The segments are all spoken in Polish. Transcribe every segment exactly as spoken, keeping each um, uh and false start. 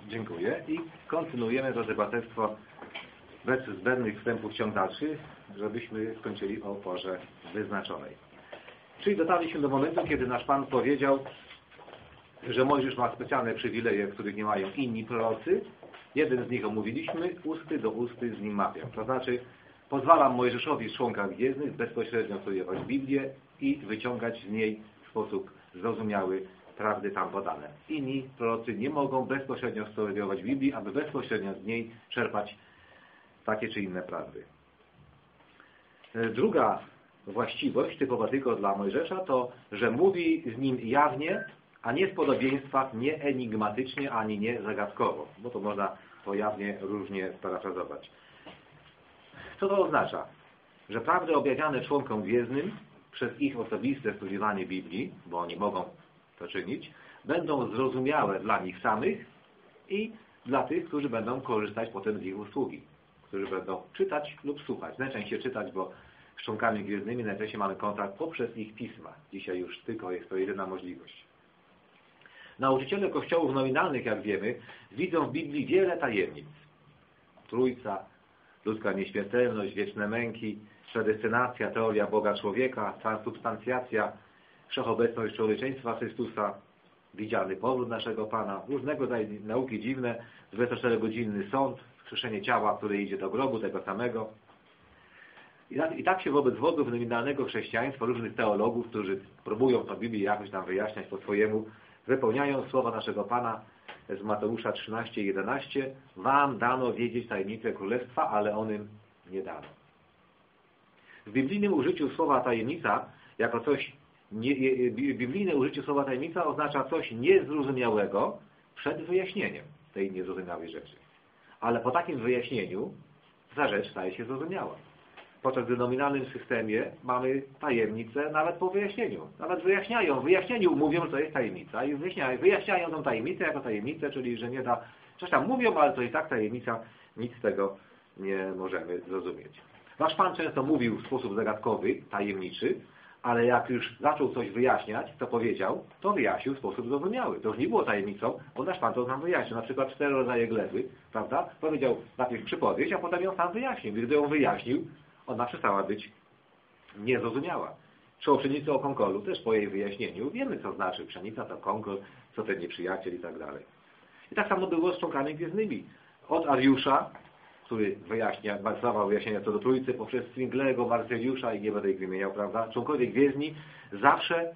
Dziękuję. I kontynuujemy, drodzy braterstwo, bez zbędnych wstępów ciąg dalszy, żebyśmy skończyli o porze wyznaczonej. Czyli dotarliśmy do momentu, kiedy nasz Pan powiedział, że Mojżesz ma specjalne przywileje, których nie mają inni prorocy. Jeden z nich omówiliśmy, usty do usty z nim mawiam. To znaczy, pozwalam Mojżeszowi w członkach gwiezdnych bezpośrednio studiować Biblię i wyciągać z niej w sposób zrozumiały prawdy tam podane. Inni prorocy nie mogą bezpośrednio studiować Biblii, aby bezpośrednio z niej czerpać takie czy inne prawdy. Druga właściwość, typowa tylko dla Mojżesza, to, że mówi z nim jawnie, a nie w podobieństwach, nie enigmatycznie, ani nie zagadkowo, bo to można to jawnie różnie sparafrazować. Co to oznacza? Że prawdy objawiane członkom gwiezdnym przez ich osobiste studiowanie Biblii, bo oni mogą to czynić, będą zrozumiałe dla nich samych i dla tych, którzy będą korzystać potem z ich usługi, którzy będą czytać lub słuchać. Najczęściej czytać, bo z członkami gwiezdnymi najczęściej mamy kontakt poprzez ich pisma. Dzisiaj już tylko jest to jedyna możliwość. Nauczyciele kościołów nominalnych, jak wiemy, widzą w Biblii wiele tajemnic. Trójca, ludzka nieśmiertelność, wieczne męki, predestynacja, teoria Boga człowieka, transubstancjacja, wszechobecność człowieczeństwa Chrystusa, widzialny powrót naszego Pana, różnego rodzaju nauki dziwne, dwudziestoczterogodzinny sąd, wskrzeszenie ciała, które idzie do grobu, tego samego. I tak się wobec wodzów nominalnego chrześcijaństwa, różnych teologów, którzy próbują tę Biblię jakoś tam wyjaśniać po swojemu, wypełniają słowa naszego Pana z Mateusza trzynaście jedenaście. Wam dano wiedzieć tajemnicę Królestwa, ale onym nie dano. W biblijnym użyciu słowa tajemnica jako coś nie, biblijne użycie słowa tajemnica oznacza coś niezrozumiałego przed wyjaśnieniem tej niezrozumiałej rzeczy. Ale po takim wyjaśnieniu ta rzecz staje się zrozumiała. Podczas gdy w nominalnym systemie mamy tajemnicę nawet po wyjaśnieniu. Nawet wyjaśniają, w wyjaśnieniu mówią, że to jest tajemnica i wyjaśniają, wyjaśniają tą tajemnicę jako tajemnicę, czyli że nie da, coś tam mówią, ale to i tak tajemnica, nic z tego nie możemy zrozumieć. Nasz Pan często mówił w sposób zagadkowy, tajemniczy, ale jak już zaczął coś wyjaśniać, co powiedział, to wyjaśnił w sposób zrozumiały. To już nie było tajemnicą, bo nasz Pan to nam wyjaśnił. Na przykład cztery rodzaje gleby, prawda? Powiedział najpierw przypowieść, a potem ją sam wyjaśnił. I gdy ją wyjaśnił, ona przestała być niezrozumiała. Czy o pszenicy o konkolu, też po jej wyjaśnieniu wiemy, co znaczy pszenica, to konkol, co ten nieprzyjaciel i tak dalej. I tak samo było z członkami gwiezdnymi. Od Ariusza, który wyjaśnia, dawał wyjaśnienia co do Trójcy, poprzez Swinglego, Marseliusza i nie będę ich wymieniał, prawda? Członkowie gwiezdni zawsze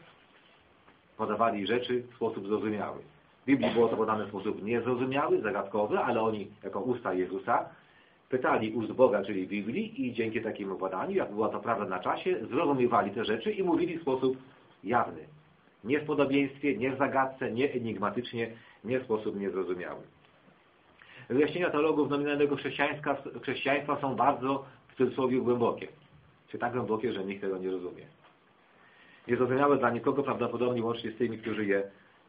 podawali rzeczy w sposób zrozumiały. W Biblii było to podane w sposób niezrozumiały, zagadkowy, ale oni, jako usta Jezusa, pytali ust Boga, czyli Biblii, i dzięki takiemu badaniu, jak była to prawda na czasie, zrozumiewali te rzeczy i mówili w sposób jawny. Nie w podobieństwie, nie w zagadce, nie enigmatycznie, nie w sposób niezrozumiały. Wyjaśnienia teologów nominalnego chrześcijaństwa, chrześcijaństwa są bardzo, w cudzysłowie, głębokie. Czy tak głębokie, że nikt tego nie rozumie. Niezrozumiałe dla nikogo, prawdopodobnie łącznie z tymi, którzy je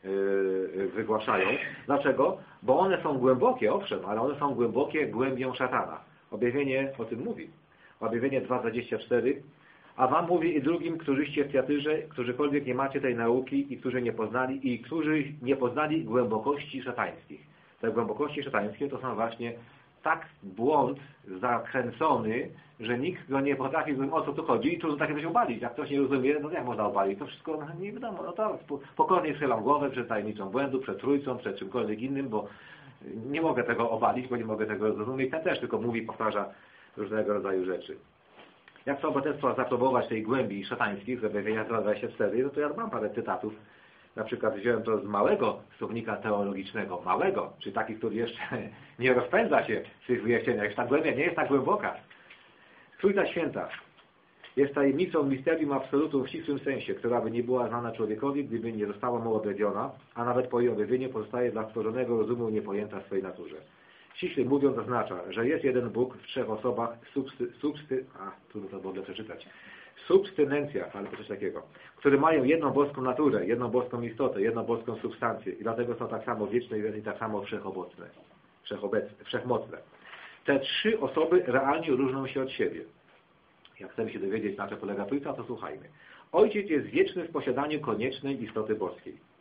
yy, wygłaszają. Dlaczego? Bo one są głębokie, owszem, ale one są głębokie głębią szatana. Objawienie o tym mówi. Objawienie dwa dwadzieścia cztery. A wam mówię i drugim, którzyście w Tiatyrze, którzykolwiek nie macie tej nauki i którzy nie poznali, i którzy nie poznali głębokości szatańskich. Te głębokości szatańskie to są właśnie tak błąd zakręcony, że nikt go nie potrafi zrozumieć, o co tu chodzi i trudno takie coś obalić. Jak ktoś nie rozumie, no jak można obalić? To wszystko no, nie wiadomo. No to pokornie schylam głowę przed tajemnicą błędu, przed Trójcą, przed czymkolwiek innym, bo nie mogę tego obalić, bo nie mogę tego zrozumieć. Ten też tylko mówi, powtarza różnego rodzaju rzeczy. Jak chcę obywatelstwo zaprobować tej głębi szatańskich z objawienia dwa dwadzieścia cztery, no to ja mam parę cytatów. Na przykład wziąłem to z małego słownika teologicznego, małego, czy taki, który jeszcze nie rozpędza się w tych wyjaśnieniach, już ta głębia nie jest tak głęboka. Trójca Święta jest tajemnicą misterium absolutum w ścisłym sensie, która by nie była znana człowiekowi, gdyby nie została mu objawiona, a nawet po jej objawieniu pozostaje dla stworzonego rozumu niepojęta w swojej naturze. Ściśle mówiąc oznacza, że jest jeden Bóg w trzech osobach, substy, substy, a trudno to w ogóle przeczytać, substynencja, ale to coś takiego, które mają jedną boską naturę, jedną boską istotę, jedną boską substancję i dlatego są tak samo wieczne i tak samo wszechobecne, wszechobecne, wszechmocne. Te trzy osoby realnie różnią się od siebie. Jak chcemy się dowiedzieć, na czym polega Trójca, to słuchajmy. Ojciec jest wieczny w posiadaniu koniecznej istoty boskiej.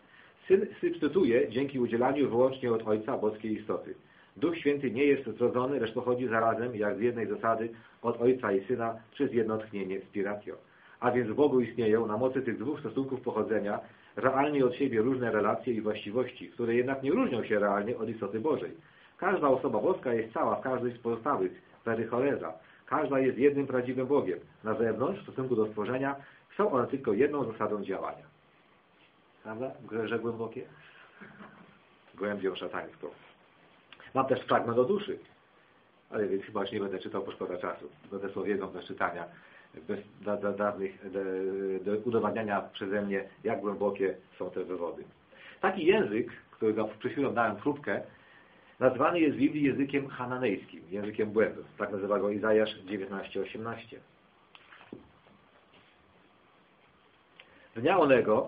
Syn substytuje dzięki udzielaniu wyłącznie od Ojca boskiej istoty. Duch Święty nie jest zrodzony, lecz pochodzi zarazem, jak z jednej zasady, od Ojca i Syna przez jedno tchnienie spiratio. A więc w Bogu istnieją na mocy tych dwóch stosunków pochodzenia realnie od siebie różne relacje i właściwości, które jednak nie różnią się realnie od istoty Bożej. Każda osoba boska jest cała w każdej z pozostałych, perychoreza. Każda jest jednym prawdziwym Bogiem. Na zewnątrz, w stosunku do stworzenia, są one tylko jedną zasadą działania. Prawda? Grze głębokie? Głębią szatańską. Mam też fragment o duszy, ale więc chyba już nie będę czytał, bo szkoda czasu. Będę słowiedzą bez czytania, bez da, da, dawnych, do, do udowadniania przeze mnie, jak głębokie są te wywody. Taki język, którego przed chwilą dałem próbkę, nazwany jest w Biblii językiem hananejskim, językiem błędu. Tak nazywa go Izajasz dziewiętnaście osiemnaście. Dnia onego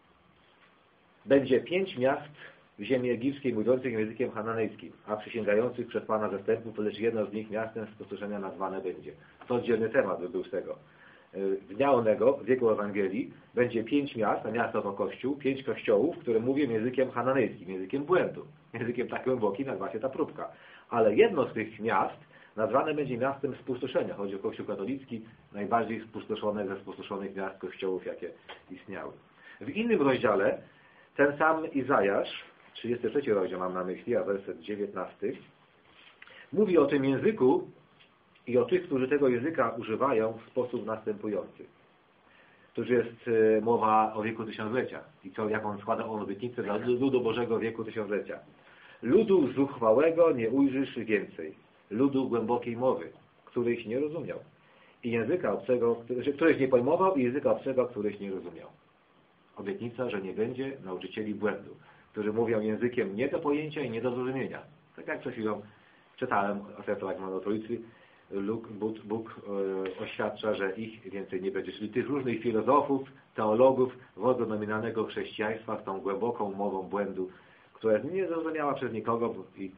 będzie pięć miast w ziemi egipskiej mówiących językiem hananejskim, a przysięgających przed Pana zastępów, lecz jedno z nich miastem spustoszenia nazwane będzie. To oddzielny temat by był z tego. Dnia onego, w wieku Ewangelii, będzie pięć miast, a miasto to kościół, pięć kościołów, które mówią językiem hananejskim, językiem błędu. Językiem tak głębokim nazywa się ta próbka. Ale jedno z tych miast nazwane będzie miastem spustoszenia. Chodzi o Kościół katolicki, najbardziej spustoszone ze spustoszonych miast kościołów, jakie istniały. W innym rozdziale ten sam Izajasz, trzydziesty trzeci rozdział mam na myśli, a werset dziewiętnasty, mówi o tym języku i o tych, którzy tego języka używają w sposób następujący. To już jest mowa o wieku tysiąclecia i co, jaką składa on obietnicę dla ludu Bożego wieku tysiąclecia. Ludu zuchwałego nie ujrzysz więcej. Ludu głębokiej mowy, któryś nie rozumiał. I języka obcego, któryś nie pojmował, i języka obcego, któryś nie rozumiał. Obietnica, że nie będzie nauczycieli błędu, którzy mówią językiem nie do pojęcia i nie do zrozumienia. Tak jak przed chwilą czytałem fragment o Trójcy, Bóg, Bóg e, oświadcza, że ich więcej nie będzie. Czyli tych różnych filozofów, teologów, wodzów nominalnego chrześcijaństwa z tą głęboką mową błędu, która jest niezrozumiała przez nikogo i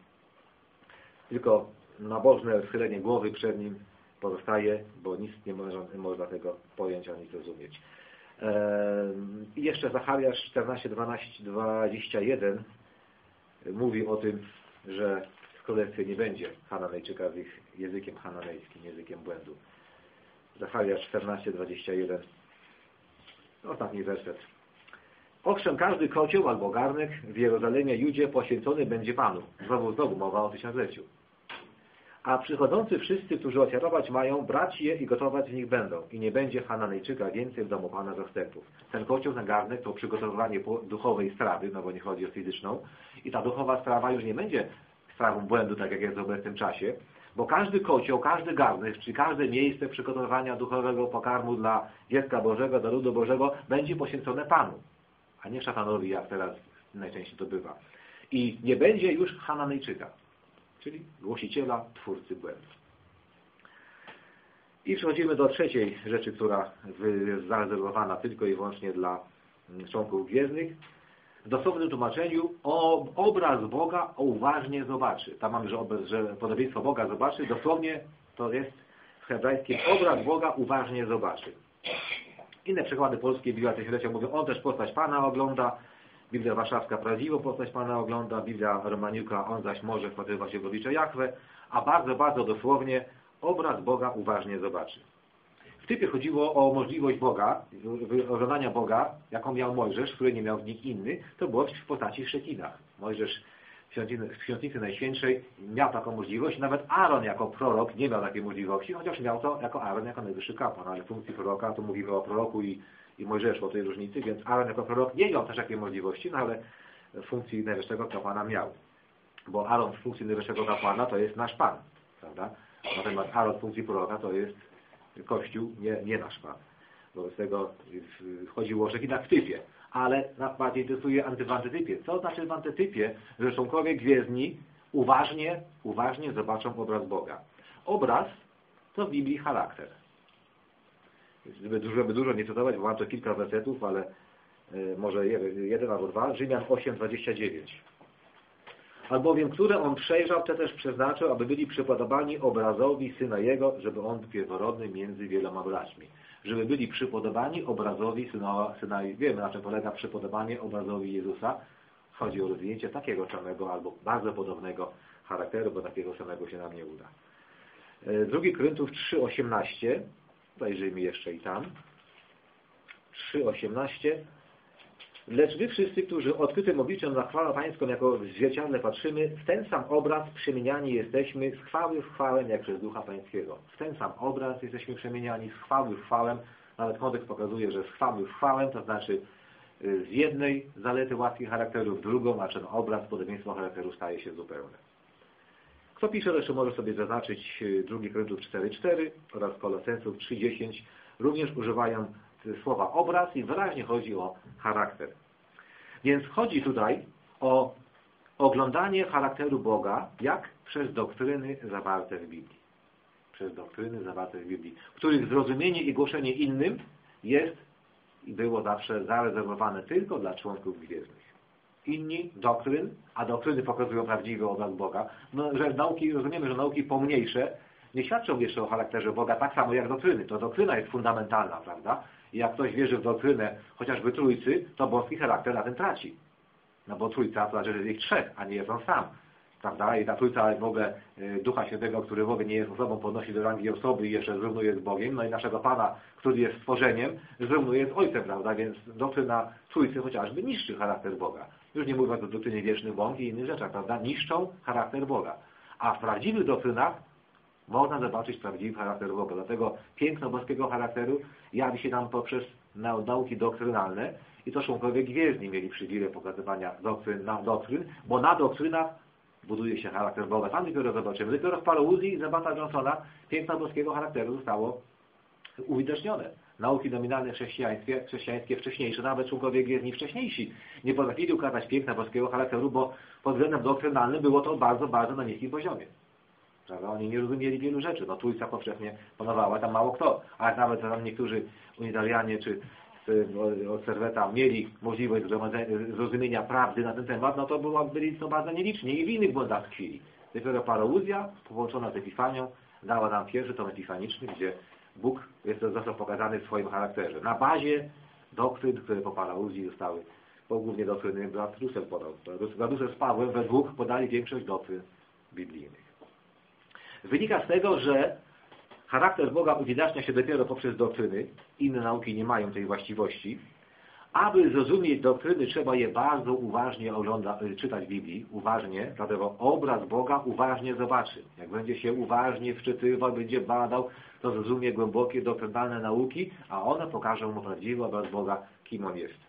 tylko nabożne schylenie głowy przed nim pozostaje, bo nic nie można, nie można tego pojąć ani zrozumieć. I jeszcze Zachariasz czternaście, dwanaście, dwadzieścia jeden mówi o tym, że w królestwie nie będzie Hananejczyka z ich językiem hananejskim, językiem błędu. Zachariasz czternaście, dwadzieścia jeden. Ostatni werset. Owszem, każdy kocioł albo garnek w Jerozolimie, Judzie poświęcony będzie Panu. Znowu, znowu mowa o tysiącleciu. A przychodzący wszyscy, którzy ofiarować mają, brać je i gotować z nich będą. I nie będzie Hananejczyka więcej w domu Pana zastępów. Ten kocioł, ten garnek to przygotowywanie duchowej strawy, no bo nie chodzi o fizyczną. I ta duchowa strawa już nie będzie strawą błędu, tak jak jest w obecnym czasie. Bo każdy kocioł, każdy garnek, czyli każde miejsce przygotowywania duchowego pokarmu dla dziecka Bożego, dla ludu Bożego będzie poświęcone Panu, a nie szatanowi, jak teraz najczęściej to bywa. I nie będzie już Hananejczyka, czyli głosiciela, twórcy błędu. I przechodzimy do trzeciej rzeczy, która jest zarezerwowana tylko i wyłącznie dla członków gwiezdnych. W dosłownym tłumaczeniu o, obraz Boga uważnie zobaczy. Tam mamy, że, obraz, że podobieństwo Boga zobaczy. Dosłownie to jest w hebrajskim obraz Boga uważnie zobaczy. Inne przykłady polskie Biblia Tysiąclecia mówią, on też postać Pana ogląda. Biblia Warszawska prawdziwą postać Pana ogląda. Biblia Romaniuka, on zaś może wpatrywać się w oblicze Jahwe. A bardzo, bardzo dosłownie obraz Boga uważnie zobaczy. W typie chodziło o możliwość Boga, oglądania Boga, jaką miał Mojżesz, który nie miał nikt inny, to było w postaci szekinach. Mojżesz w Świątyni Najświętszej miał taką możliwość, nawet Aaron jako prorok nie miał takiej możliwości, chociaż miał to jako Aaron, jako najwyższy kapłan, ale w funkcji proroka, tu mówimy o proroku i, i Mojżeszu, o tej różnicy, więc Aaron jako prorok nie miał też takiej możliwości, no ale w funkcji najwyższego kapłana miał. Bo Aaron w funkcji najwyższego kapłana to jest nasz Pan, prawda? Natomiast Aaron w funkcji proroka to jest Kościół, nie, nie nasz Pan. Wobec tego chodziło o szekinach w typie. Ale nas bardziej interesuje w antytypie. Co znaczy w antytypie, że członkowie gwiezdni uważnie, uważnie zobaczą obraz Boga. Obraz to w Biblii charakter. Żeby dużo, żeby dużo nie cytować, bo mam to kilka wersetów, ale y, może jeden, jeden albo dwa. Rzymian osiem, dwadzieścia dziewięć. albowiem które On przejrzał, te też przeznaczył, aby byli przypodobani obrazowi Syna Jego, żeby On był pierworodny między wieloma braćmi. Żeby byli przypodobani obrazowi Syna, syna wiemy, na czym polega przypodobanie obrazowi Jezusa. Chodzi o rozwinięcie takiego samego albo bardzo podobnego charakteru, bo takiego samego się nam nie uda. Drugi Koryntów trzy osiemnaście, zajrzyjmy jeszcze i tam. trzy osiemnaście. Lecz wy wszyscy, którzy odkrytym obliczem na chwałę Pańską jako w zwierciadle patrzymy, w ten sam obraz przemieniani jesteśmy z chwały w chwałę, jak przez Ducha Pańskiego. W ten sam obraz jesteśmy przemieniani z chwały w chwałę. Nawet kontekst pokazuje, że z chwały w chwałę, to znaczy z jednej zalety łaski charakteru w drugą, a ten obraz, podobieństwo charakteru staje się zupełne. Kto pisze, jeszcze może sobie zaznaczyć drugi Koryntów cztery cztery oraz Kolosensów trzy dziesięć. Również używają słowa obraz i wyraźnie chodzi o charakter. Więc chodzi tutaj o oglądanie charakteru Boga, jak przez doktryny zawarte w Biblii. Przez doktryny zawarte w Biblii, których zrozumienie i głoszenie innym jest i było zawsze zarezerwowane tylko dla członków gwiezdnych. Inni doktryn, a doktryny pokazują prawdziwy obraz Boga, no, że nauki, rozumiemy, że nauki pomniejsze nie świadczą jeszcze o charakterze Boga tak samo jak doktryny. To doktryna jest fundamentalna, prawda? I jak ktoś wierzy w doktrynę chociażby Trójcy, to boski charakter na tym traci. No bo Trójca to znaczy, że jest ich trzech, a nie jest on sam. Prawda? I ta Trójca w ogóle Ducha Świętego, który w ogóle nie jest osobą, podnosi do rangi osoby i jeszcze zrównuje z Bogiem. No i naszego Pana, który jest stworzeniem, zrównuje z Ojcem, prawda? Więc doktryna Trójcy chociażby niszczy charakter Boga. Już nie mówiąc o doktrynie wiecznych bąk i innych rzeczach, prawda? Niszczą charakter Boga. A w prawdziwych doktrynach można zobaczyć prawdziwy charakter Boga. Dlatego piękno boskiego charakteru jawi się nam poprzez nauki doktrynalne i to członkowie gwiezdni mieli przywilej pokazywania doktryn na doktryn, bo na doktrynach buduje się charakter Boga. Tam dopiero zobaczymy. Dopiero w paraluzji Zabata Johnsona piękno boskiego charakteru zostało uwidocznione. Nauki nominalne w chrześcijaństwie, chrześcijańskie wcześniejsze, nawet członkowie gwiezdni wcześniejsi nie potrafili ukazać piękna boskiego charakteru, bo pod względem doktrynalnym było to bardzo, bardzo na niskim poziomie. Prawda? Oni nie rozumieli wielu rzeczy. No Trójca powszechnie panowała, tam mało kto. A jak nawet tam niektórzy unitarianie czy od Serweta mieli możliwość zrozumienia prawdy na ten temat, no to było, byli to bardzo nieliczni i w innych błędach tkwili. Dopiero paraluzja połączona z Epifanią dała nam pierwszy tom epifaniczny, gdzie Bóg jest został pokazany w swoim charakterze. Na bazie doktryn, które po paraluzji zostały, bo głównie doktryny brat Russell podał. Brat Russell z Pawłem we dwóch podali większość doktryn biblijnych. Wynika z tego, że charakter Boga uwidacznia się dopiero poprzez doktryny. Inne nauki nie mają tej właściwości. Aby zrozumieć doktryny, trzeba je bardzo uważnie ogląda, czytać w Biblii. Uważnie, dlatego obraz Boga uważnie zobaczy. Jak będzie się uważnie wczytywał, będzie badał, to zrozumie głębokie doktrynalne nauki, a one pokażą mu prawdziwy obraz Boga, kim On jest.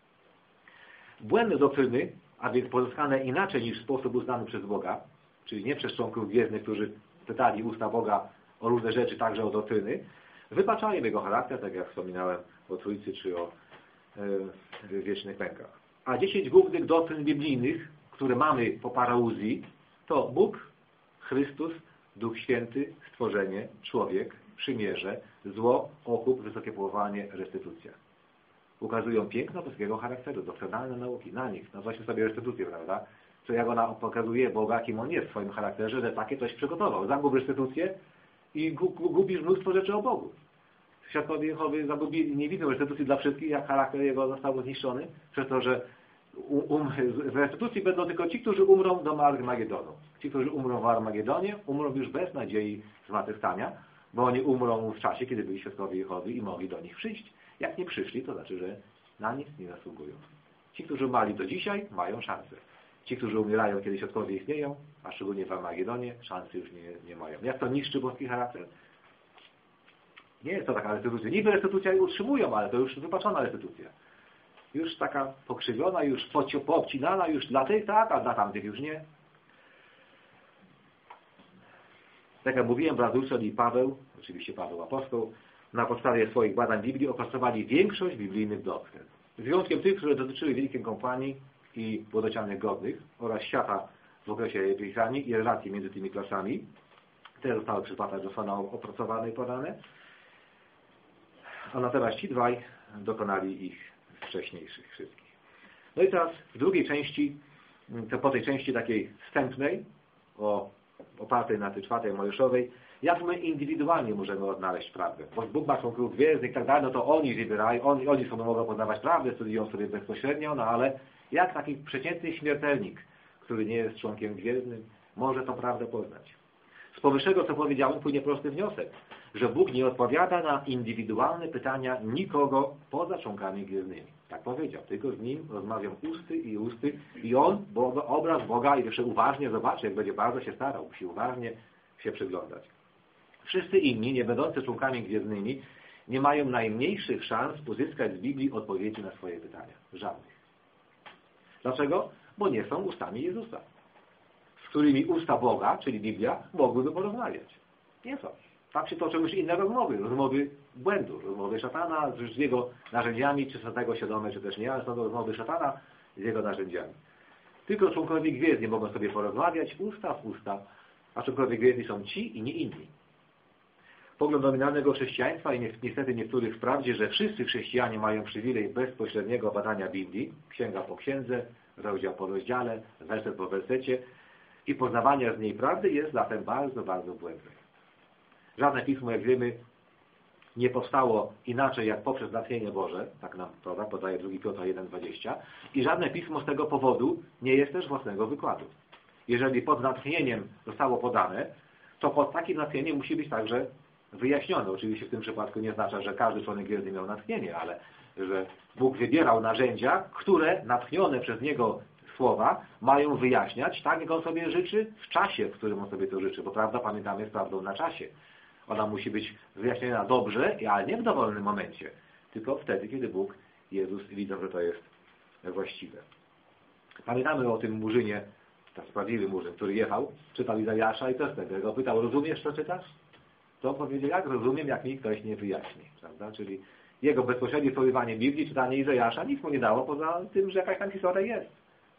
Błędne doktryny, a więc pozyskane inaczej niż w sposób uznany przez Boga, czyli nie przez członków gwiezdnych, którzy pytali usta Boga o różne rzeczy, także o doktryny, wypaczają Jego charakter, tak jak wspominałem o Trójcy czy o e, wiecznych mękach. A dziesięć głównych doktryn biblijnych, które mamy po parauzji, to Bóg, Chrystus, Duch Święty, stworzenie, człowiek, przymierze, zło, okup, wysokie powołanie, restytucja. Ukazują piękno boskiego charakteru, doktrynalne nauki. Na nich nazwaliśmy sobie restytucję, prawda? Co jak ona pokazuje Boga, kim On jest w swoim charakterze, że takie coś przygotował. Zagub restytucję i gubisz mnóstwo rzeczy o Bogu. Świadkowie Jehowy zagubili, nie widzą restytucji dla wszystkich, jak charakter Jego został zniszczony, przez to, że um, w restytucji będą tylko ci, którzy umrą do Armagedonu. Ci, którzy umrą w Armagedonie, umrą już bez nadziei zmartwychwstania, bo oni umrą w czasie, kiedy byli świadkowie Jehowy i mogli do nich przyjść. Jak nie przyszli, to znaczy, że na nic nie zasługują. Ci, którzy umarli do dzisiaj, mają szansę. Ci, którzy umierają, kiedy świadkowie istnieją, a szczególnie w Armagedonie, szansy już nie, nie mają. Jak to niszczy boski charakter? Nie jest to taka restytucja. Niby restytucja utrzymują, ale to już wypaczona restytucja. Już taka pokrzywiona, już poobcinana, już dla tych tak, a dla tamtych już nie. Tak jak mówiłem, brat Russell i Paweł, oczywiście Paweł apostoł, na podstawie swoich badań Biblii opracowali większość biblijnych doktryn. Z wyjątkiem tych, które dotyczyły Wielkiej Kompanii i Błodocianych Godnych oraz świata w okresie Epifanii i relacji między tymi klasami. Te zostały przez brata Johnsona opracowane i podane. A natomiast ci dwaj dokonali ich wcześniejszych wszystkich. No i teraz w drugiej części to po tej części takiej wstępnej, o, opartej na tej czwartej Mojżeszowej, jak my indywidualnie możemy odnaleźć prawdę. Bo Bóg ma członków gwiezdnych i tak dalej, no to oni wybierają, oni, oni sobie mogą poznawać prawdę, studiują sobie bezpośrednio, no ale jak taki przeciętny śmiertelnik, który nie jest członkiem gwiezdnym, może tą prawdę poznać? Z powyższego, co powiedziałem, płynie prosty wniosek, że Bóg nie odpowiada na indywidualne pytania nikogo poza członkami gwiezdnymi. Tak powiedział, tylko z Nim rozmawiam usty i usty i On, Boga, obraz Boga, i jeszcze uważnie zobaczy, jak będzie bardzo się starał, musi uważnie się przyglądać. Wszyscy inni, nie będący członkami gwiezdnymi, nie mają najmniejszych szans uzyskać z Biblii odpowiedzi na swoje pytania. Żadnych. Dlaczego? Bo nie są ustami Jezusa, z którymi usta Boga, czyli Biblia, mogłyby porozmawiać. Nie są. Tam się toczą już inne rozmowy, rozmowy błędu, rozmowy szatana z jego narzędziami, czy są tego świadome, czy też nie, ale są to rozmowy szatana z jego narzędziami. Tylko członkowie gwiezdni mogą sobie porozmawiać usta w usta, a członkowie gwiezdni są ci i nie inni. Pogląd nominalnego chrześcijaństwa i niestety niektórych wprawdzie, że wszyscy chrześcijanie mają przywilej bezpośredniego badania Biblii, księga po księdze, rozdział po rozdziale, werset po wersecie i poznawania z niej prawdy, jest zatem bardzo, bardzo błędny. Żadne pismo, jak wiemy, nie powstało inaczej jak poprzez natchnienie Boże, tak nam prawda, podaje drugi Piotra jeden dwadzieścia, i żadne pismo z tego powodu nie jest też własnego wykładu. Jeżeli pod natchnieniem zostało podane, to pod takim natchnieniem musi być także wyjaśnione. Oczywiście w tym przypadku nie oznacza, że każdy członek gwiezdny miał natchnienie, ale że Bóg wybierał narzędzia, które natchnione przez Niego słowa mają wyjaśniać tak, jak On sobie życzy, w czasie, w którym On sobie to życzy. Bo prawda, pamiętamy, jest prawdą na czasie. Ona musi być wyjaśniona dobrze, ale nie w dowolnym momencie, tylko wtedy, kiedy Bóg, Jezus widzą, że to jest właściwe. Pamiętamy o tym murzynie, ten sprawiedliwy murzyn, który jechał, czytał Izajasza i też tego pytał, rozumiesz, co czytasz? To powiedział, jak rozumiem, jak mi ktoś nie wyjaśni. Prawda? Czyli jego bezpośrednie spożywanie Biblii, czytanie Izajasza nic mu nie dało, poza tym, że jakaś tam historia jest.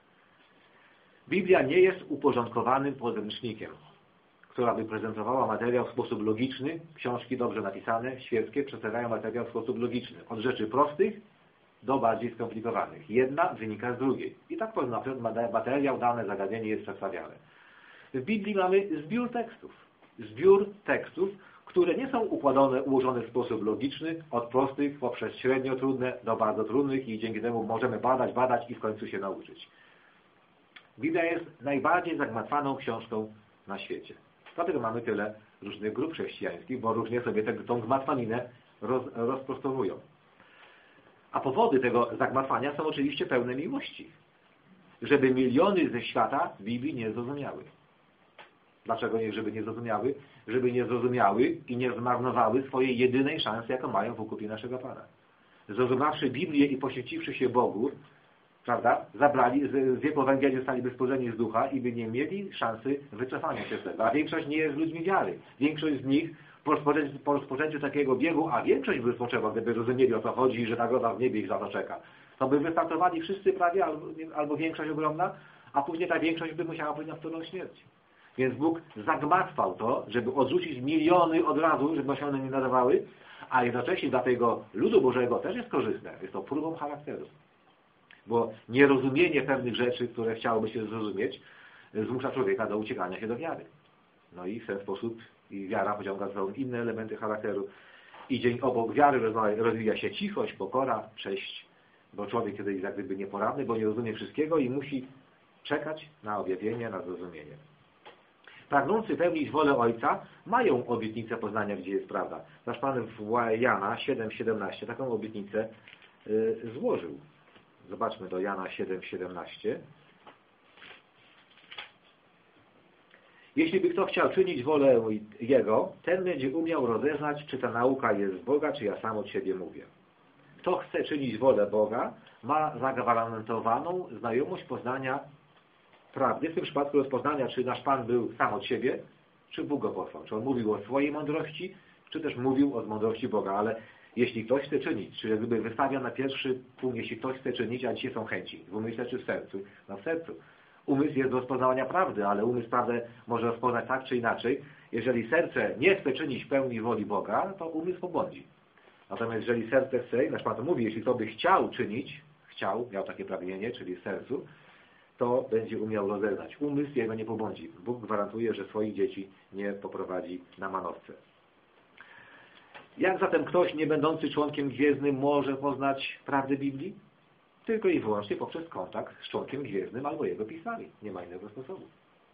Biblia nie jest uporządkowanym podręcznikiem, która by prezentowała materiał w sposób logiczny. Książki dobrze napisane, świeckie, przedstawiają materiał w sposób logiczny. Od rzeczy prostych do bardziej skomplikowanych. Jedna wynika z drugiej. I tak na przykład materiał, dane zagadnienie jest przedstawiane. W Biblii mamy zbiór tekstów. Zbiór tekstów, które nie są układane, ułożone w sposób logiczny, od prostych poprzez średnio trudne do bardzo trudnych i dzięki temu możemy badać, badać i w końcu się nauczyć. Biblia jest najbardziej zagmatwaną książką na świecie. Dlatego mamy tyle różnych grup chrześcijańskich, bo różnie sobie tę, tą gmatwaninę roz, rozprostowują. A powody tego zagmatwania są oczywiście pełne miłości. Żeby miliony ze świata Biblii nie zrozumiały. Dlaczego nie, żeby nie zrozumiały? Żeby nie zrozumiały i nie zmarnowały swojej jedynej szansy, jaką mają w ukupie naszego Pana. Zrozumiawszy Biblię i poświęciwszy się Bogu, prawda, zabrali, z wieku Ewangelii zostali bezpośredni z ducha i by nie mieli szansy wycofania się z tego. A większość nie jest ludźmi wiary. Większość z nich po rozpoczęciu, po rozpoczęciu takiego biegu, a większość by spoczęła, gdyby rozumieli, o co chodzi i że nagroda w niebie ich za to czeka, to by wystartowali wszyscy prawie, albo, albo większość ogromna, a później ta większość by musiała pójść na wtórną śmierć. Więc Bóg zagmatwał to, żeby odrzucić miliony od razu, żeby się one nie nadawały, a jednocześnie dla tego ludu Bożego też jest korzystne. Jest to próbą charakteru. Bo nierozumienie pewnych rzeczy, które chciałoby się zrozumieć, zmusza człowieka do uciekania się do wiary. No i w ten sposób i wiara pociąga za sobą inne elementy charakteru. I dzień obok wiary rozwija się cichość, pokora, cześć, bo człowiek kiedyś jak gdyby nieporadny, bo nie rozumie wszystkiego i musi czekać na objawienie, na zrozumienie. Pragnący pełnić wolę Ojca mają obietnicę poznania, gdzie jest prawda. Nasz Pan w Jana siedem siedemnaście taką obietnicę yy, złożył. Zobaczmy do Jana siedem siedemnaście. Jeśli by kto chciał czynić wolę Jego, ten będzie umiał rozeznać, czy ta nauka jest z Boga, czy ja sam od siebie mówię. Kto chce czynić wolę Boga, ma zagwarantowaną znajomość poznania prawdy. W tym przypadku rozpoznania, czy nasz Pan był sam od siebie, czy Bóg go posłał. Czy On mówił o swojej mądrości, czy też mówił o mądrości Boga. Ale jeśli ktoś chce czynić, czyli jakby wystawia na pierwszy punkt, jeśli ktoś chce czynić, a dzisiaj są chęci, w umyśle czy w sercu? No w sercu. Umysł jest do rozpoznawania prawdy, ale umysł prawdę może rozpoznać tak czy inaczej. Jeżeli serce nie chce czynić w pełni woli Boga, to umysł pobłądzi. Natomiast jeżeli serce chce, nasz Pan to mówi, jeśli kto by chciał czynić, chciał, miał takie pragnienie, czyli w sercu, to będzie umiał rozeznać. Umysł jego nie pobłądzi. Bóg gwarantuje, że swoich dzieci nie poprowadzi na manowce. Jak zatem ktoś nie będący członkiem gwiezdnym może poznać prawdę Biblii? Tylko i wyłącznie poprzez kontakt z członkiem gwiezdnym albo jego pismami. Nie ma innego sposobu.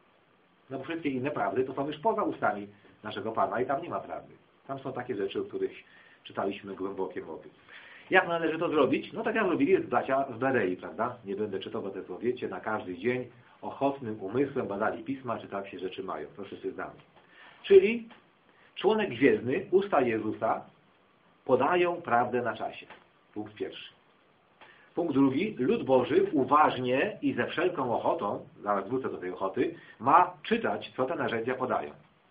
No bo wszystkie inne prawdy to są już poza ustami naszego Pana i tam nie ma prawdy. Tam są takie rzeczy, o których czytaliśmy głębokie mowy. Jak należy to zrobić? No tak jak robili bracia z Berei, prawda? Nie będę czytał, bo to jest, wiecie, na każdy dzień ochotnym umysłem badali pisma, czy tak się rzeczy mają. To wszyscy znamy. Czyli członek gwiezdny, usta Jezusa podają prawdę na czasie. Punkt pierwszy. Punkt drugi. Lud Boży uważnie i ze wszelką ochotą, zaraz wrócę do tej ochoty, ma czytać, co te narzędzia podają.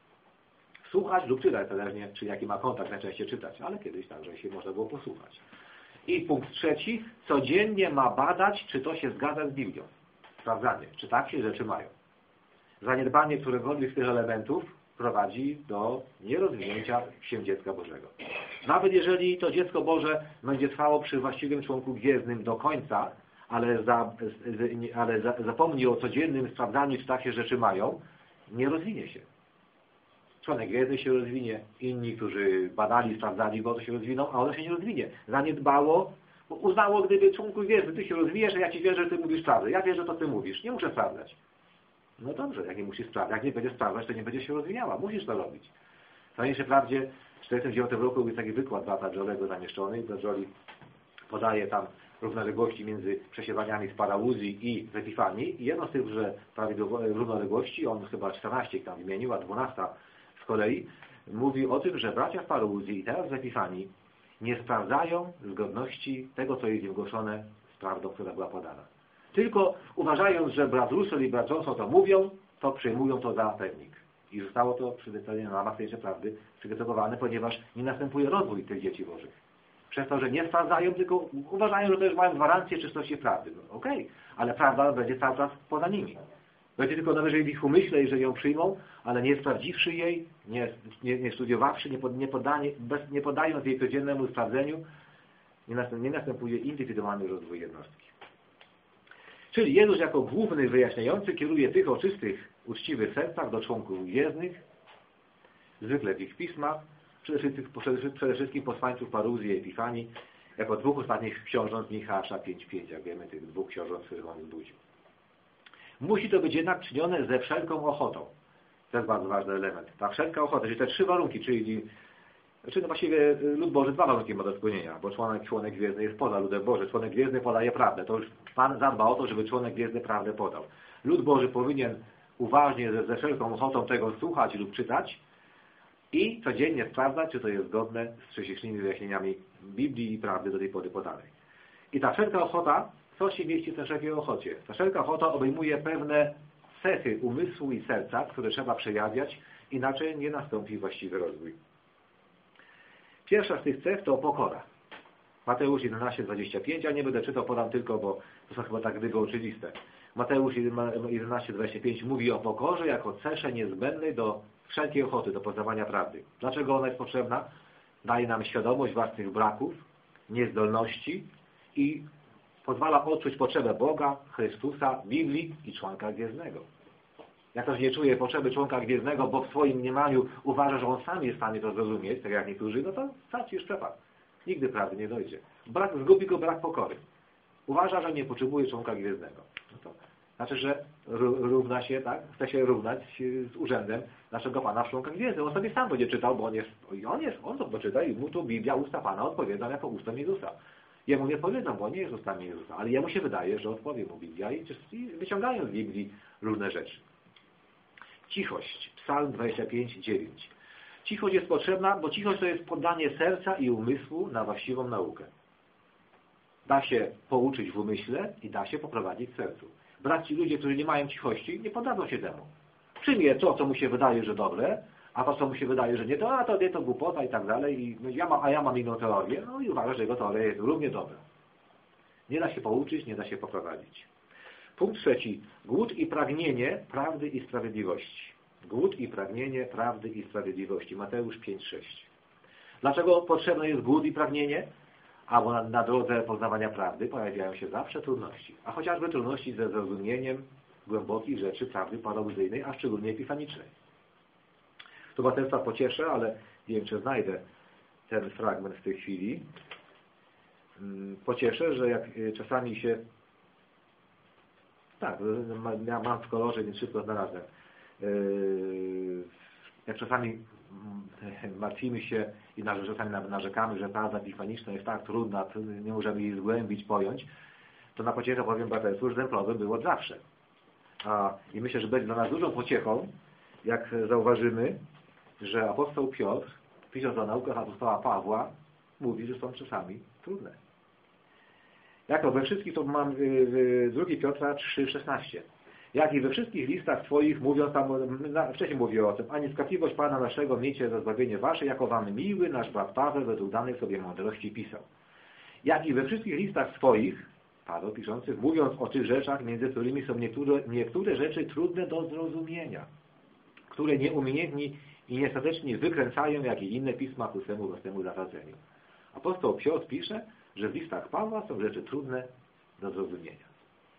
Słuchać lub czytać, zależnie czy jaki ma kontakt, najczęściej czytać, ale kiedyś także się można było posłuchać. I punkt trzeci. Codziennie ma badać, czy to się zgadza z Biblią. Sprawdzanie, czy tak się rzeczy mają. Zaniedbanie któregokolwiek z tych elementów prowadzi do nierozwinięcia się dziecka Bożego. Nawet jeżeli to dziecko Boże będzie trwało przy właściwym członku gwiezdnym do końca, ale, za, ale za, zapomni o codziennym sprawdzaniu, czy takie rzeczy mają, nie rozwinie się. Członek gwiezdny się rozwinie, inni, którzy badali, sprawdzali go, to się rozwiną, a ono się nie rozwinie. Zaniedbało, bo uznało, gdyby członku gwiezdny, ty się rozwijesz, a ja ci wierzę, że ty mówisz prawdę. Ja wierzę, że to ty mówisz. Nie muszę sprawdzać. No dobrze, jak nie musisz sprawdzać. Jak nie będziesz sprawdzać, to nie będziesz się rozwijała. Musisz to robić. W najmniejszej prawdzie w tysiąc dziewięćset czterdziestym dziewiątym roku był taki wykład brata Jolego zamieszczony i Joli podaje tam równoległości między przesiewaniami z Parauzji i z Epifanii i jedno z tych, że prawie równoległości, on chyba czternaście tam wymienił, a dwanaście z kolei mówi o tym, że bracia w Parauzji i teraz w Epifanii nie sprawdzają zgodności tego, co jest im głoszone z prawdą, która była podana. Tylko uważając, że brat Russell i brat Johnson to mówią, to przyjmują to za pewnik. I zostało to przy decyzji na ramach tejże prawdy przygotowane, ponieważ nie następuje rozwój tych dzieci Bożych. Przez to, że nie sprawdzają, tylko uważają, że też mają gwarancję czystości prawdy. No, okej, okay, ale prawda będzie cały czas poza nimi. Będzie tylko najwyżej w ich umyśle, jeżeli ją przyjmą, ale nie sprawdziwszy jej, nie, nie, nie studiowawszy, nie, pod, nie, podanie, bez, nie podając jej codziennemu sprawdzeniu, nie, następ, nie następuje indywidualny rozwój jednostki. Czyli Jezus jako główny wyjaśniający kieruje tych o czystych, uczciwych sercach do członków gwiezdnych, zwykle w ich pismach, przede wszystkim, przede wszystkim posłańców Paruzji i Epifanii, jako dwóch ostatnich książąt Michała pięć pięć, jak wiemy, tych dwóch książąt, których on zbudził. Musi to być jednak czynione ze wszelką ochotą. To jest bardzo ważny element. Ta wszelka ochota, czyli te trzy warunki, czyli znaczy, no właściwie lud Boży dwa warunki ma do spełnienia, bo członek, członek gwiezdny jest poza ludem Bożym. Członek gwiezdny podaje prawdę. To już Pan zadba o to, żeby członek gwiezdny prawdę podał. Lud Boży powinien uważnie, ze, ze wszelką ochotą tego słuchać lub czytać i codziennie sprawdzać, czy to jest zgodne z wcześniejszymi wyjaśnieniami Biblii i prawdy do tej pory podanej. I ta wszelka ochota, co się mieści w tej wszelkiej ochocie? Ta wszelka ochota obejmuje pewne cechy umysłu i serca, które trzeba przejawiać, inaczej nie nastąpi właściwy rozwój. Pierwsza z tych cech to pokora. Mateusz jedenaście dwadzieścia pięć, a nie będę czytał, podam tylko, bo to są chyba tak gdyby oczywiste. Mateusz jedenaście dwadzieścia pięć mówi o pokorze jako cesze niezbędnej do wszelkiej ochoty, do poznawania prawdy. Dlaczego ona jest potrzebna? Daje nam świadomość własnych braków, niezdolności i pozwala odczuć potrzebę Boga, Chrystusa, Biblii i członka gwiezdnego. Jak ktoś nie czuje potrzeby członka gwiezdnego, bo w swoim mniemaniu uważa, że on sam jest w stanie to zrozumieć, tak jak niektórzy, no to straci już przepadł. Nigdy prawdy nie dojdzie. Brak zgubi go brak pokory. Uważa, że nie potrzebuje członka gwiezdnego. No to znaczy, że równa się, tak? Chce się równać z urzędem naszego Pana w członka gwiezdnego. On sobie sam będzie czytał, bo on jest, on jest, on to poczyta i mu to Biblia, usta Pana odpowiedzą jako ustem Jezusa. Jemu nie odpowiedzą, bo on nie jest ustami Jezusa, ale jemu się wydaje, że odpowie mu Biblia i, i wyciągają z Biblii różne rzeczy. Cichość. Psalm dwadzieścia pięć dziewięć. Cichość jest potrzebna, bo cichość to jest poddanie serca i umysłu na właściwą naukę. Da się pouczyć w umyśle i da się poprowadzić w sercu. Braci ludzie, którzy nie mają cichości, nie poddadzą się temu. Przyjmie to, co mu się wydaje, że dobre, a to, co mu się wydaje, że nie, to, a to nie, to głupota i tak dalej, i ja mam, a ja mam inną teorię, no i uważa, że jego teoria jest równie dobra. Nie da się pouczyć, nie da się poprowadzić. Punkt trzeci. Głód i pragnienie prawdy i sprawiedliwości. Głód i pragnienie prawdy i sprawiedliwości. Mateusz pięć sześć. Dlaczego potrzebne jest głód i pragnienie? albo na, na drodze poznawania prawdy pojawiają się zawsze trudności. A chociażby trudności ze zrozumieniem głębokich rzeczy prawdy parauzyjnej, a szczególnie epifanicznej. To was Państwa pocieszę, ale nie wiem, czy znajdę ten fragment w tej chwili. Pocieszę, że jak czasami się... Tak, ja mam w kolorze, więc szybko znalazłem. Jak czasami martwimy się i czasami narzekamy, że prawda epifaniczna jest tak trudna, nie możemy jej zgłębić, pojąć, to na pociechę powiem braterstwu, że ten problem był od zawsze. A, I myślę, że będzie dla nas dużą pociechą, jak zauważymy, że apostoł Piotr, pisząc o naukach apostoła Pawła, mówi, że są czasami trudne. Jak to we wszystkich, to mam drugi Piotra trzy szesnaście. Jak i we wszystkich listach Twoich, mówiąc tam, wcześniej mówię o tym, a nieskatliwość Pana naszego miejcie za zbawienie Wasze, jako Wam miły nasz brat Paweł według danej sobie mądrości pisał. Jak i we wszystkich listach Twoich, Paweł piszących, mówiąc o tych rzeczach, między którymi są niektóre, niektóre rzeczy trudne do zrozumienia, które nieumiejętni i niestatecznie wykręcają, jak i inne pisma ku swemu własnemu zasadzeniu. Apostoł Piotr pisze, że w listach Pawła są rzeczy trudne do zrozumienia.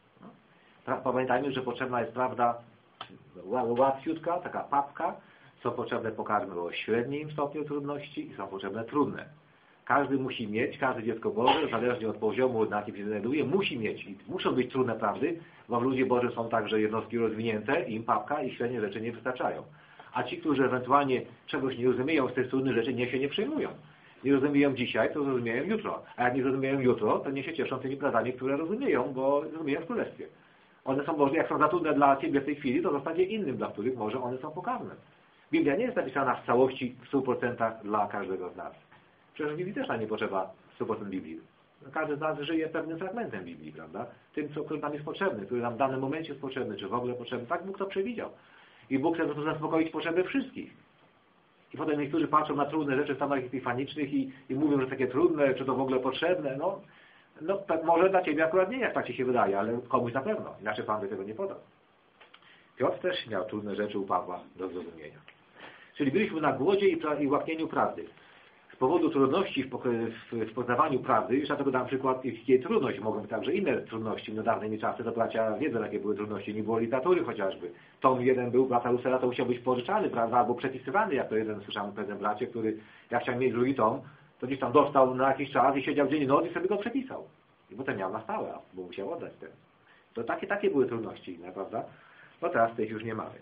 No. Pamiętajmy, że potrzebna jest prawda łatwiutka, taka papka. Są potrzebne pokarmy o średnim stopniu trudności i są potrzebne trudne. Każdy musi mieć, każde dziecko Boże, zależnie od poziomu, na jakim się znajduje, musi mieć. I muszą być trudne prawdy, bo w ludzie Boży są także jednostki rozwinięte, im papka i średnie rzeczy nie wystarczają. A ci, którzy ewentualnie czegoś nie rozumieją z tych trudnych rzeczy, niech się nie przejmują. Nie rozumieją dzisiaj, to zrozumieją jutro. A jak nie rozumieją jutro, to nie się cieszą tymi prawami, które rozumieją, bo rozumieją w Królestwie. One są może, jak są za trudne dla Ciebie w tej chwili, to zostanie innym, dla których może one są pokarmem. Biblia nie jest napisana w całości w stu procentach dla każdego z nas. Przecież w Biblii też nam nie potrzeba stu procent Biblii. Każdy z nas żyje pewnym fragmentem Biblii, prawda? Tym, co, który nam jest potrzebny, który nam w danym momencie jest potrzebny, czy w ogóle potrzebny. Tak Bóg to przewidział. I Bóg chce to zaspokoić potrzeby wszystkich. I potem niektórzy patrzą na trudne rzeczy w stanach epifanicznych i, i mówią, że takie trudne, czy to w ogóle potrzebne. No, no tak może dla Ciebie akurat nie, jak tak Ci się wydaje, ale komuś na pewno. Inaczej Pan by tego nie podał. Piotr też miał trudne rzeczy u Pawła do zrozumienia. Czyli byliśmy na głodzie i, i łaknieniu prawdy. Z powodu trudności w, w, w poznawaniu prawdy, już dlatego dam przykład, jakie trudności, mogą być także inne trudności. W dawnymi czasy to bracia wiedzą, jakie były trudności. Nie było literatury chociażby. Tom jeden był, brata Rusela, to musiał być pożyczany, prawda, albo przepisywany, jak to jeden słyszałem o pewnym bracie, który jak chciał mieć drugi tom, to gdzieś tam dostał na jakiś czas i siedział dzień i noc i sobie go przepisał. I potem miał na stałe, bo musiał oddać ten. To takie, takie były trudności inne, prawda? No teraz tych już nie mamy.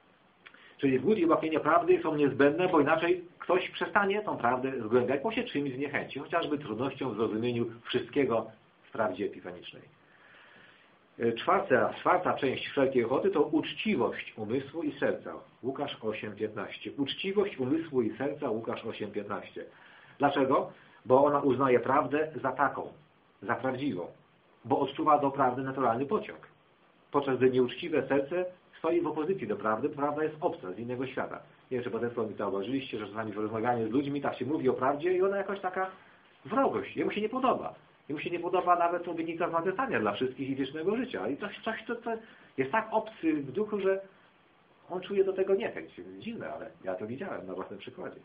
Czyli głód i łaknienie prawdy są niezbędne, bo inaczej ktoś przestanie tą prawdę zgłębiać, bo się czymś zniechęci, chociażby trudnością w zrozumieniu wszystkiego w prawdzie epifanicznej. Czwarta, czwarta część wszelkiej ochoty to uczciwość umysłu i serca. Łukasz osiem piętnaście. Uczciwość umysłu i serca. Łukasz osiem piętnaście. Dlaczego? Bo ona uznaje prawdę za taką, za prawdziwą. Bo odczuwa do prawdy naturalny pociąg. Podczas gdy nieuczciwe serce stoi w opozycji do prawdy, prawda jest obca, z innego świata. Nie wiem, czy potem mi to zauważyliście, że czasami w rozmawianiu z ludźmi tak się mówi o prawdzie i ona jakoś taka wrogość. Jemu się nie podoba. Jemu się nie podoba nawet obietnica zmartwychwstania dla wszystkich i wiecznego życia. I coś, coś to, to jest tak obcy w duchu, że on czuje do tego niechęć. Dziwne, ale ja to widziałem na własnym przykładzie.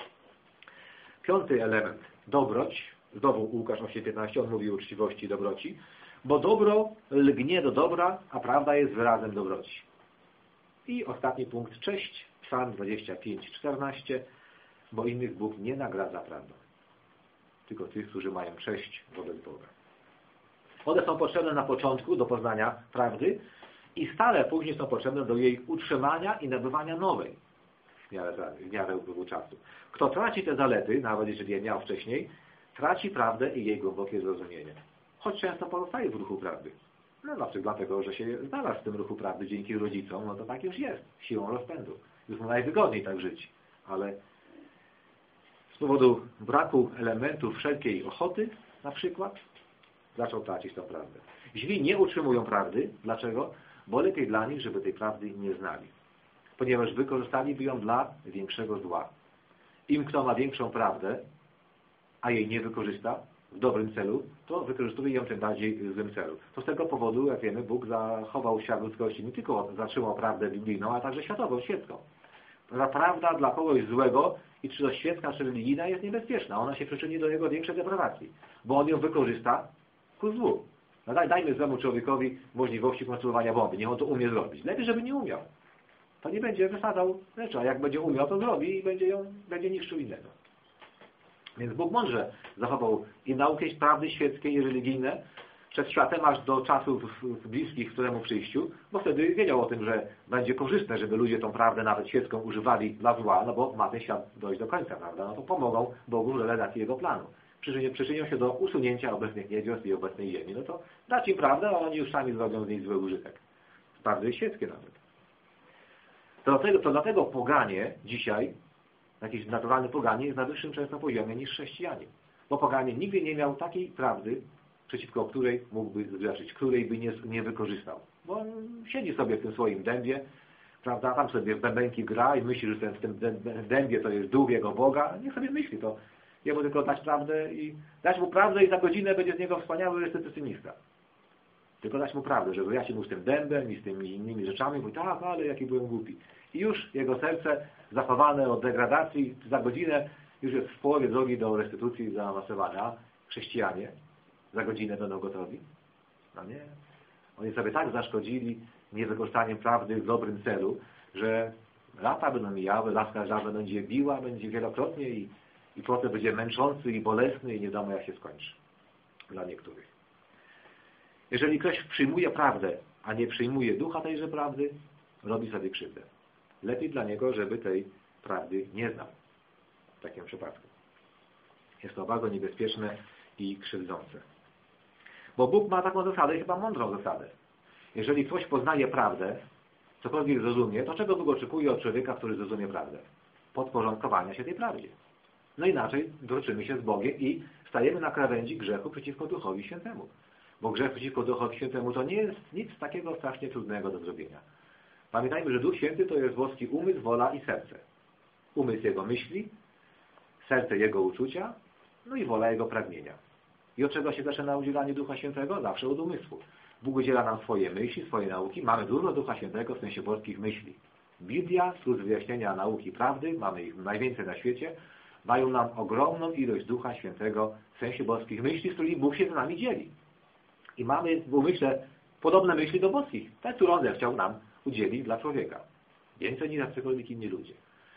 Piąty element. Dobroć. Znowu Łukasz osiem piętnaście, on mówi o uczciwości i dobroci. Bo dobro lgnie do dobra, a prawda jest wyrazem dobroci. I ostatni punkt. Cześć. Psalm dwadzieścia pięć czternaście. Bo innych Bóg nie nagradza prawdą. Tylko tych, którzy mają cześć wobec Boga. One są potrzebne na początku do poznania prawdy i stale później są potrzebne do jej utrzymania i nabywania nowej w miarę, w miarę upływu czasu. Kto traci te zalety, nawet jeżeli je miał wcześniej, traci prawdę i jej głębokie zrozumienie. Choć często pozostaje w ruchu prawdy. No na przykład dlatego, że się znalazł w tym ruchu prawdy dzięki rodzicom, no to tak już jest, siłą rozpędu. Już mu najwygodniej tak żyć. Ale z powodu braku elementów wszelkiej ochoty, na przykład, zaczął tracić tę prawdę. Źli nie utrzymują prawdy. Dlaczego? Bo lepiej dla nich, żeby tej prawdy nie znali. Ponieważ wykorzystaliby ją dla większego zła. Im kto ma większą prawdę, a jej nie wykorzysta w dobrym celu, to wykorzystuje ją tym bardziej w złym celu. To z tego powodu, jak wiemy, Bóg zachował świat ludzkości, nie tylko zatrzymał prawdę biblijną, a także światową, świecką. Ta prawda dla kogoś złego, i czy to świecka, czy religijna, jest niebezpieczna. Ona się przyczyni do jego większej deprawacji, bo on ją wykorzysta ku złu. No daj, dajmy złemu człowiekowi możliwości konstruowania bomby. Niech on to umie zrobić. Lepiej, żeby nie umiał. To nie będzie wysadzał rzeczy, a jak będzie umiał, to zrobi i będzie ją będzie niszczył innego. Więc Bóg mądrze zachował i naukę prawdy świeckiej i religijne przed światem aż do czasów bliskich któremu przyjściu, bo wtedy wiedział o tym, że będzie korzystne, żeby ludzie tą prawdę nawet świecką używali dla zła, no bo ma ten świat dojść do końca, prawda? No to pomogą Bogu w realizacji Jego planu. Przyczynią, przyczynią się do usunięcia obecnych niedzielstw i obecnej ziemi. No to dać im prawdę, a oni już sami zrobią z niej zły użytek. Prawdy świeckie nawet. To dlatego, to dlatego poganie dzisiaj, jakiś naturalny poganie, jest na wyższym często poziomie niż chrześcijanin. Bo poganie nigdy nie miał takiej prawdy, przeciwko której mógłby zgrzeszyć, której by nie, nie wykorzystał. Bo on siedzi sobie w tym swoim dębie, prawda, tam sobie w bębenki gra i myśli, że ten, w tym dębie to jest duch jego Boga. Niech sobie myśli to. Jemu tylko dać prawdę i dać mu prawdę i za godzinę będzie z niego wspaniały restytucjonista. Tylko dać mu prawdę, że ja się mu z tym dębem i z tymi innymi rzeczami, mówi, tak, ale jaki byłem głupi. I już jego serce zachowane od degradacji za godzinę już jest w połowie drogi do restytucji zaawansowane. A chrześcijanie za godzinę będą gotowi? No nie. Oni sobie tak zaszkodzili niewykorzystaniem prawdy w dobrym celu, że lata będą mijały, laska żaba będzie biła, będzie wielokrotnie i, i proces będzie męczący i bolesny i nie wiadomo jak się skończy dla niektórych. Jeżeli ktoś przyjmuje prawdę, a nie przyjmuje ducha tejże prawdy, robi sobie krzywdę. Lepiej dla niego, żeby tej prawdy nie znał. W takim przypadku. Jest to bardzo niebezpieczne i krzywdzące. Bo Bóg ma taką zasadę, chyba mądrą zasadę. Jeżeli ktoś poznaje prawdę, cokolwiek zrozumie, to czego Bóg oczekuje od człowieka, który zrozumie prawdę? Podporządkowania się tej prawdzie. No inaczej droczymy się z Bogiem i stajemy na krawędzi grzechu przeciwko Duchowi Świętemu. Bo grzech przeciwko Duchowi Świętemu to nie jest nic takiego strasznie trudnego do zrobienia. Pamiętajmy, że Duch Święty to jest boski umysł, wola i serce. Umysł Jego myśli, serce Jego uczucia, no i wola Jego pragnienia. I od czego się zaczyna udzielanie Ducha Świętego? Zawsze od umysłu. Bóg udziela nam swoje myśli, swoje nauki. Mamy dużo Ducha Świętego w sensie boskich myśli. Biblia, skrót wyjaśnienia nauki prawdy, mamy ich najwięcej na świecie, dają nam ogromną ilość Ducha Świętego w sensie boskich myśli, z którymi Bóg się z nami dzieli. I mamy w umyśle podobne myśli do boskich, te, które On zechciał nam udzielić dla człowieka. Więcej niż jacykolwiek inni ludzie.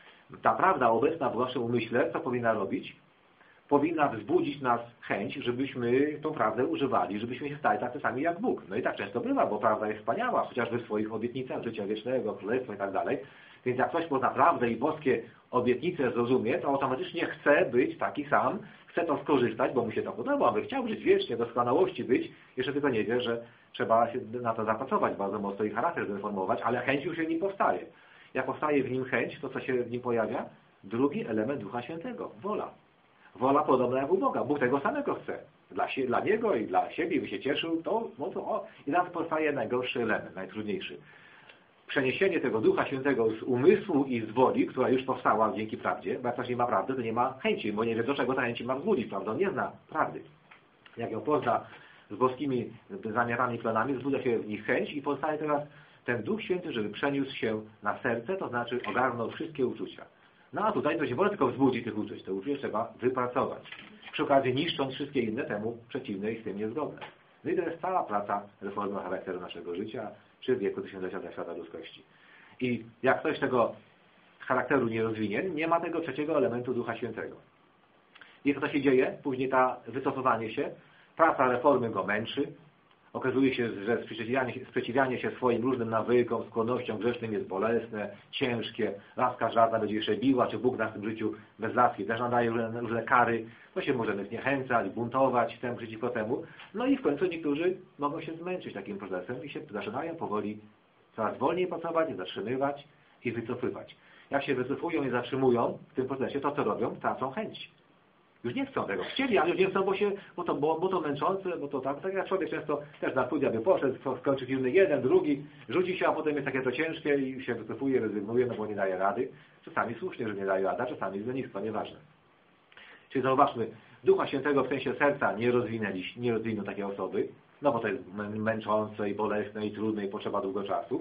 Ta prawda obecna w naszym umyśle, co powinna robić? Powinna wzbudzić nas chęć, żebyśmy tą prawdę używali, żebyśmy się stali tacy sami jak Bóg. No i tak często bywa, bo prawda jest wspaniała, chociażby w swoich obietnicach życia wiecznego, królestwa i tak dalej. Więc jak ktoś pozna prawdę i boskie obietnice zrozumie, to automatycznie chce być taki sam, chce to skorzystać, bo mu się to podoba, by chciał żyć wiecznie, doskonałości być, jeszcze tylko nie wie, że trzeba się na to zapracować bardzo mocno i charakter zreformować, ale chęć już się w nim powstaje. Jak powstaje w nim chęć, to co się w nim pojawia? Drugi element Ducha Świętego, wola. Wola podobna jak u Boga. Bóg tego samego chce. Dla, się, dla Niego i dla siebie by się cieszył, to, no to o. I teraz powstaje najgorszy element, najtrudniejszy. Przeniesienie tego Ducha Świętego z umysłu i z woli, która już powstała dzięki prawdzie, bo jak ktoś nie ma prawdy, to nie ma chęci, bo nie wie, do czego ta chęci ma wzbudzić, prawda? On nie zna prawdy. Jak ją pozna z boskimi zamiarami, planami, wzbudza się w nich chęć i powstaje teraz ten Duch Święty, żeby przeniósł się na serce, to znaczy ogarnął wszystkie uczucia. No a tutaj to się wolę tylko wzbudzić tych uczuć. Te uczucia trzeba wypracować. Przy okazji niszcząc wszystkie inne temu przeciwne i z tym niezgodne. No i to jest cała praca reformy charakteru naszego życia, czy w wieku tysiąclecia dla świata ludzkości. I jak ktoś tego charakteru nie rozwinie, nie ma tego trzeciego elementu Ducha Świętego. I co się dzieje? Później ta wycofywanie się, praca reformy go męczy. Okazuje się, że sprzeciwianie się, sprzeciwianie się swoim różnym nawykom, skłonnościom grzesznym jest bolesne, ciężkie, laska żadna będzie jeszcze biła, czy Bóg nas w tym życiu bez laski też nadaje różne, różne kary, to się możemy zniechęcać, buntować temu przeciwko temu. No i w końcu niektórzy mogą się zmęczyć takim procesem i się zaczynają powoli coraz wolniej pracować, zatrzymywać i wycofywać. Jak się wycofują i zatrzymują w tym procesie, to co robią? Tracą chęć. Już nie chcą tego. Chcieli, ale już nie chcą, bo, się, bo, to, bo, bo to męczące, bo to tak, tak jak człowiek często też na pójdzie, aby poszedł, skończy filmy jeden, drugi, rzuci się, a potem jest takie to ciężkie i się wycofuje, rezygnuje, no bo nie daje rady. Czasami słusznie, że nie daje rady, a czasami z lenistwa, nieważne. Czyli zauważmy, Ducha Świętego w sensie serca nie rozwinęli, nie rozwiną takie osoby, no bo to jest męczące i bolesne i trudne i potrzeba długo czasu.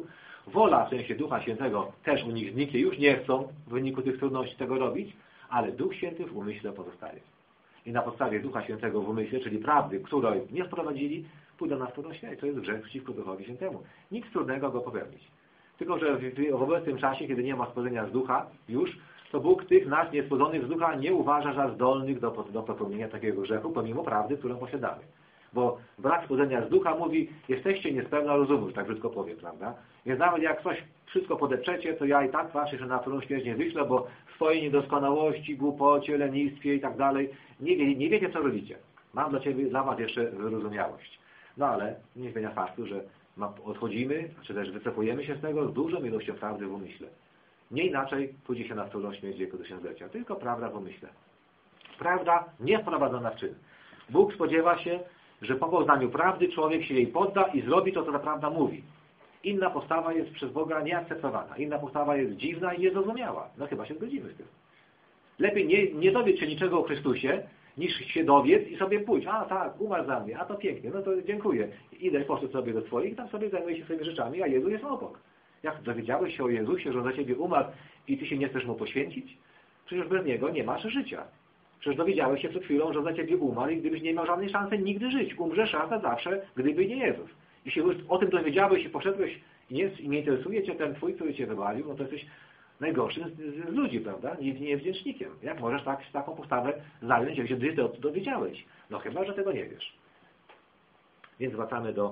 Wola w sensie Ducha Świętego też u nich zniknie, już nie chcą w wyniku tych trudności tego robić, ale Duch Święty w umyśle pozostaje. I na podstawie Ducha Świętego w umyśle, czyli prawdy, której nie wprowadzili, pójdą na wtórną śmierć. To jest grzech przeciwko Duchowi Świętemu. Nic trudnego go popełnić. Tylko że w, w obecnym czasie, kiedy nie ma spodzenia z Ducha już, to Bóg tych nas niespodzonych z Ducha nie uważa za zdolnych do, do popełnienia takiego grzechu, pomimo prawdy, którą posiadamy. Bo brak spodzenia z Ducha mówi, jesteście niespełna rozumu, tak brzydko powiem, prawda? Więc nawet jak coś wszystko podeprzecie, to ja i tak was jeszcze na wtórną śmierć nie wyślę, bo w swojej niedoskonałości, głupocie, lenistwie i tak dalej nie, wie, nie wiecie, co robicie. Mam dla ciebie, dla was jeszcze wyrozumiałość. No ale nie zmienia faktu, że odchodzimy, czy też wycofujemy się z tego z dużą ilością prawdy w umyśle. Nie inaczej pójdzie się na wtórną śmierć wieku tysiąclecia, tylko prawda w umyśle. Prawda nie wprowadzona w czyn. Bóg spodziewa się, że po poznaniu prawdy człowiek się jej podda i zrobi to, co ta prawda mówi. Inna postawa jest przez Boga nieakceptowana. Inna postawa jest dziwna i niezrozumiała. No chyba się zgodzimy z tym. Lepiej nie, nie dowiedz się niczego o Chrystusie, niż się dowiedz i sobie pójść. A tak, umarł za mnie, a to pięknie, no to dziękuję. Idę, poszedł sobie do swoich, tam sobie zajmuję się swoimi rzeczami, a Jezus jest obok. Jak dowiedziałeś się o Jezusie, że on za ciebie umarł i ty się nie chcesz mu poświęcić? Przecież bez niego nie masz życia. Przecież dowiedziałeś się przed chwilą, że za ciebie umarł i gdybyś nie miał żadnej szansy nigdy żyć. Umrzesz raz na zawsze, gdyby nie Jezus. Jeśli już o tym dowiedziałeś i poszedłeś i nie, i nie interesuje cię ten twój, który cię wywalił, no to jesteś najgorszym z, z, z ludzi, prawda? Niewdzięcznikiem. Jak możesz tak, taką postawę zająć, jak się ty to dowiedziałeś? No chyba, że tego nie wiesz. Więc wracamy do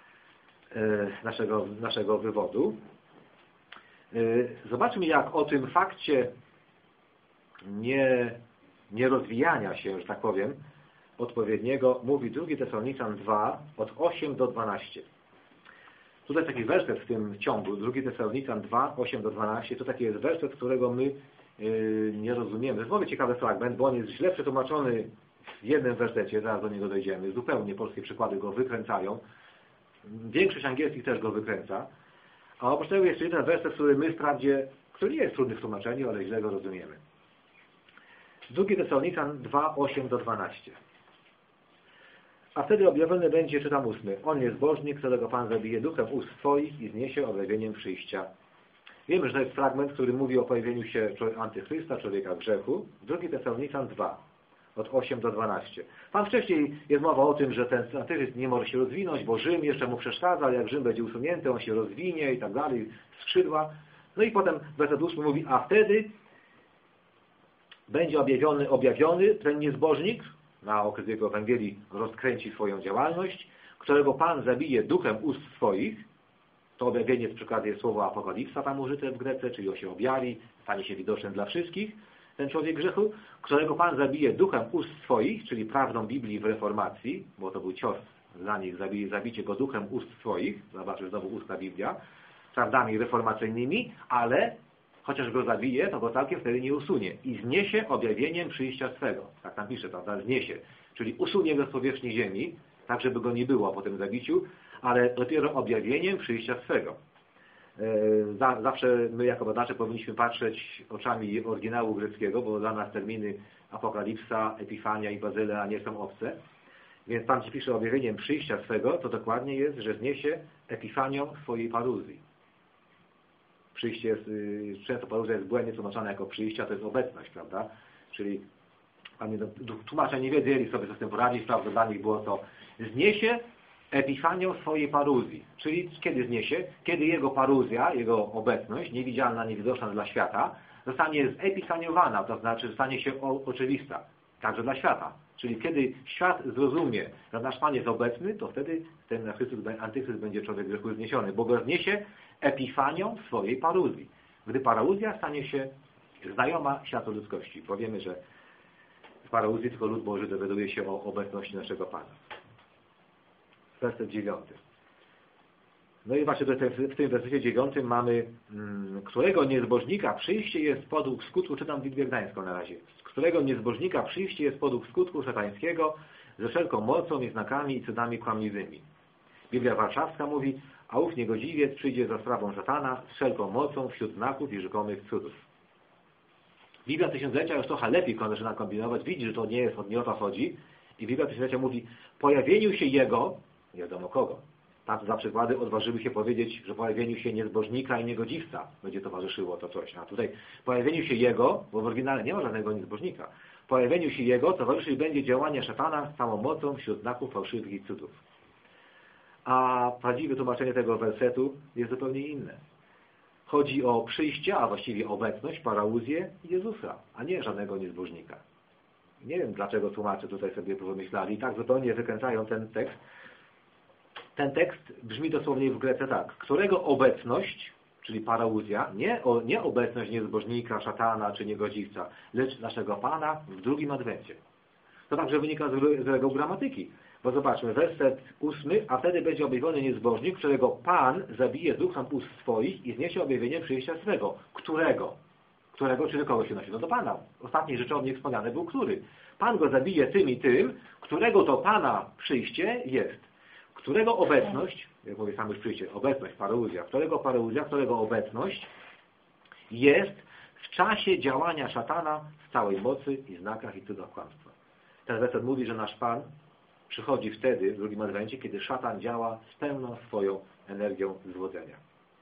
e, naszego, naszego wywodu. E, zobaczmy, jak o tym fakcie nie, nie rozwijania się, że tak powiem, odpowiedniego mówi drugi Tesaloniczan dwa, od osiem do dwunastu. Tutaj taki werset w tym ciągu, drugi Tesaloniczan dwa, osiem do dwunastu, to taki jest werset, którego my yy, nie rozumiemy. To jest w ogóle ciekawy fragment, bo on jest źle przetłumaczony w jednym wersecie, zaraz do niego dojdziemy. Zupełnie polskie przykłady go wykręcają. Większość angielskich też go wykręca. A oprócz tego jest jeden werset, który my wprawdzie, który nie jest trudny w tłumaczeniu, ale źle go rozumiemy. drugi Tesaloniczan dwa, osiem do dwunastu. A wtedy objawiony będzie, czytam ósmy, on jest bożnik, którego Pan zabije duchem ust swoich i zniesie objawieniem przyjścia. Wiemy, że to jest fragment, który mówi o pojawieniu się antychrysta, człowieka grzechu. drugi Tesaloniczan dwa, od osiem do dwunastu. Tam wcześniej jest mowa o tym, że ten antychryst nie może się rozwinąć, bo Rzym jeszcze mu przeszkadza, ale jak Rzym będzie usunięty, on się rozwinie i tak dalej, skrzydła. No i potem werset ósmy mówi, a wtedy będzie objawiony, objawiony ten niezbożnik, na okres jego Ewangelii rozkręci swoją działalność, którego Pan zabije duchem ust swoich. To objawienie z przykładu jest słowo apokalipsa tam użyte w Grece, czyli on się objawi, stanie się widocznym dla wszystkich, ten człowiek grzechu, którego Pan zabije duchem ust swoich, czyli prawdą Biblii w reformacji, bo to był cios dla nich, zabije, zabicie go duchem ust swoich, zobaczmy znowu usta Biblia, prawdami reformacyjnymi, ale chociaż go zabije, to go całkiem wtedy nie usunie. I zniesie objawieniem przyjścia swego. Tak tam pisze, prawda? Zniesie. Czyli usunie go z powierzchni ziemi, tak żeby go nie było po tym zabiciu, ale dopiero objawieniem przyjścia swego. Zawsze my jako badacze powinniśmy patrzeć oczami oryginału greckiego, bo dla nas terminy apokalipsa, epifania i bazylea nie są obce. Więc tam, gdzie pisze objawieniem przyjścia swego, to dokładnie jest, że zniesie epifanią swojej paruzji. Przyjście jest, często paruzja jest błędnie tłumaczona jako przyjście, a to jest obecność, prawda? Czyli tłumacze nie wiedzieli sobie, co z tym poradzić, prawda? Dla nich było to zniesie epifanią swojej paruzji. Czyli kiedy zniesie? Kiedy jego paruzja, jego obecność, niewidzialna, niewidoczna dla świata, zostanie zepifaniowana, to znaczy stanie się oczywista, także dla świata. Czyli kiedy świat zrozumie, że nasz Pan jest obecny, to wtedy ten antychryst będzie człowiek grzechu zniesiony, bo go zniesie epifanią swojej paruzji. Gdy paruzja stanie się znajoma światu ludzkości. Powiemy, że w paruzji tylko lud Boży dowiaduje się o obecności naszego Pana. Werset dziewiąty. No i właśnie w tym wersecie dziewiątym mamy, którego niezbożnika przyjście jest podług skutku, czytam w Liczbie Gdańską na razie, którego niezbożnika przyjście jest podług skutku szatańskiego ze wszelką mocą i znakami i cudami kłamliwymi. Biblia Warszawska mówi, a ów niegodziwiec przyjdzie za sprawą szatana z wszelką mocą wśród znaków i rzekomych cudów. Biblia Tysiąclecia już trochę lepiej zaczyna kombinować, widzi, że to nie jest, nie o to chodzi i Biblia Tysiąclecia mówi, pojawieniu się Jego, nie wiadomo kogo, Tam za przykłady odważyły się powiedzieć, że pojawieniu się niezbożnika i niegodziwca będzie towarzyszyło to coś. A tutaj pojawieniu się Jego, bo w oryginale nie ma żadnego niezbożnika, pojawieniu się Jego towarzyszyć będzie działanie szatana z całą mocą wśród znaków fałszywych i cudów. A prawdziwe tłumaczenie tego wersetu jest zupełnie inne. Chodzi o przyjście, a właściwie obecność, parauzję Jezusa, a nie żadnego niezbożnika. Nie wiem, dlaczego tłumacze tutaj sobie pomyśleli i tak zupełnie wykręcają ten tekst. Ten tekst brzmi dosłownie w Grece tak. Którego obecność, czyli parauzja, nie, o, nie obecność niezbożnika, szatana czy niegodziwca, lecz naszego Pana w drugim adwencie. To także wynika z, z reguł gramatyki. Bo zobaczmy, werset ósmy, a wtedy będzie objawiony niezbożnik, którego Pan zabije duchem ust swoich i zniesie objawienie przyjścia swego. Którego? Którego, czy do kogo się nosi? No do Pana. Ostatniej rzeczownik wspomniany był który? Pan go zabije tym i tym, którego to Pana przyjście jest. Którego obecność, jak mówię sam już przyjście, obecność, parauzja, którego parauzja, którego obecność jest w czasie działania szatana w całej mocy i znakach i cudach kłamstwa. Ten werset mówi, że nasz Pan przychodzi wtedy, w drugim adwencie, kiedy szatan działa z pełną swoją energią zwodzenia.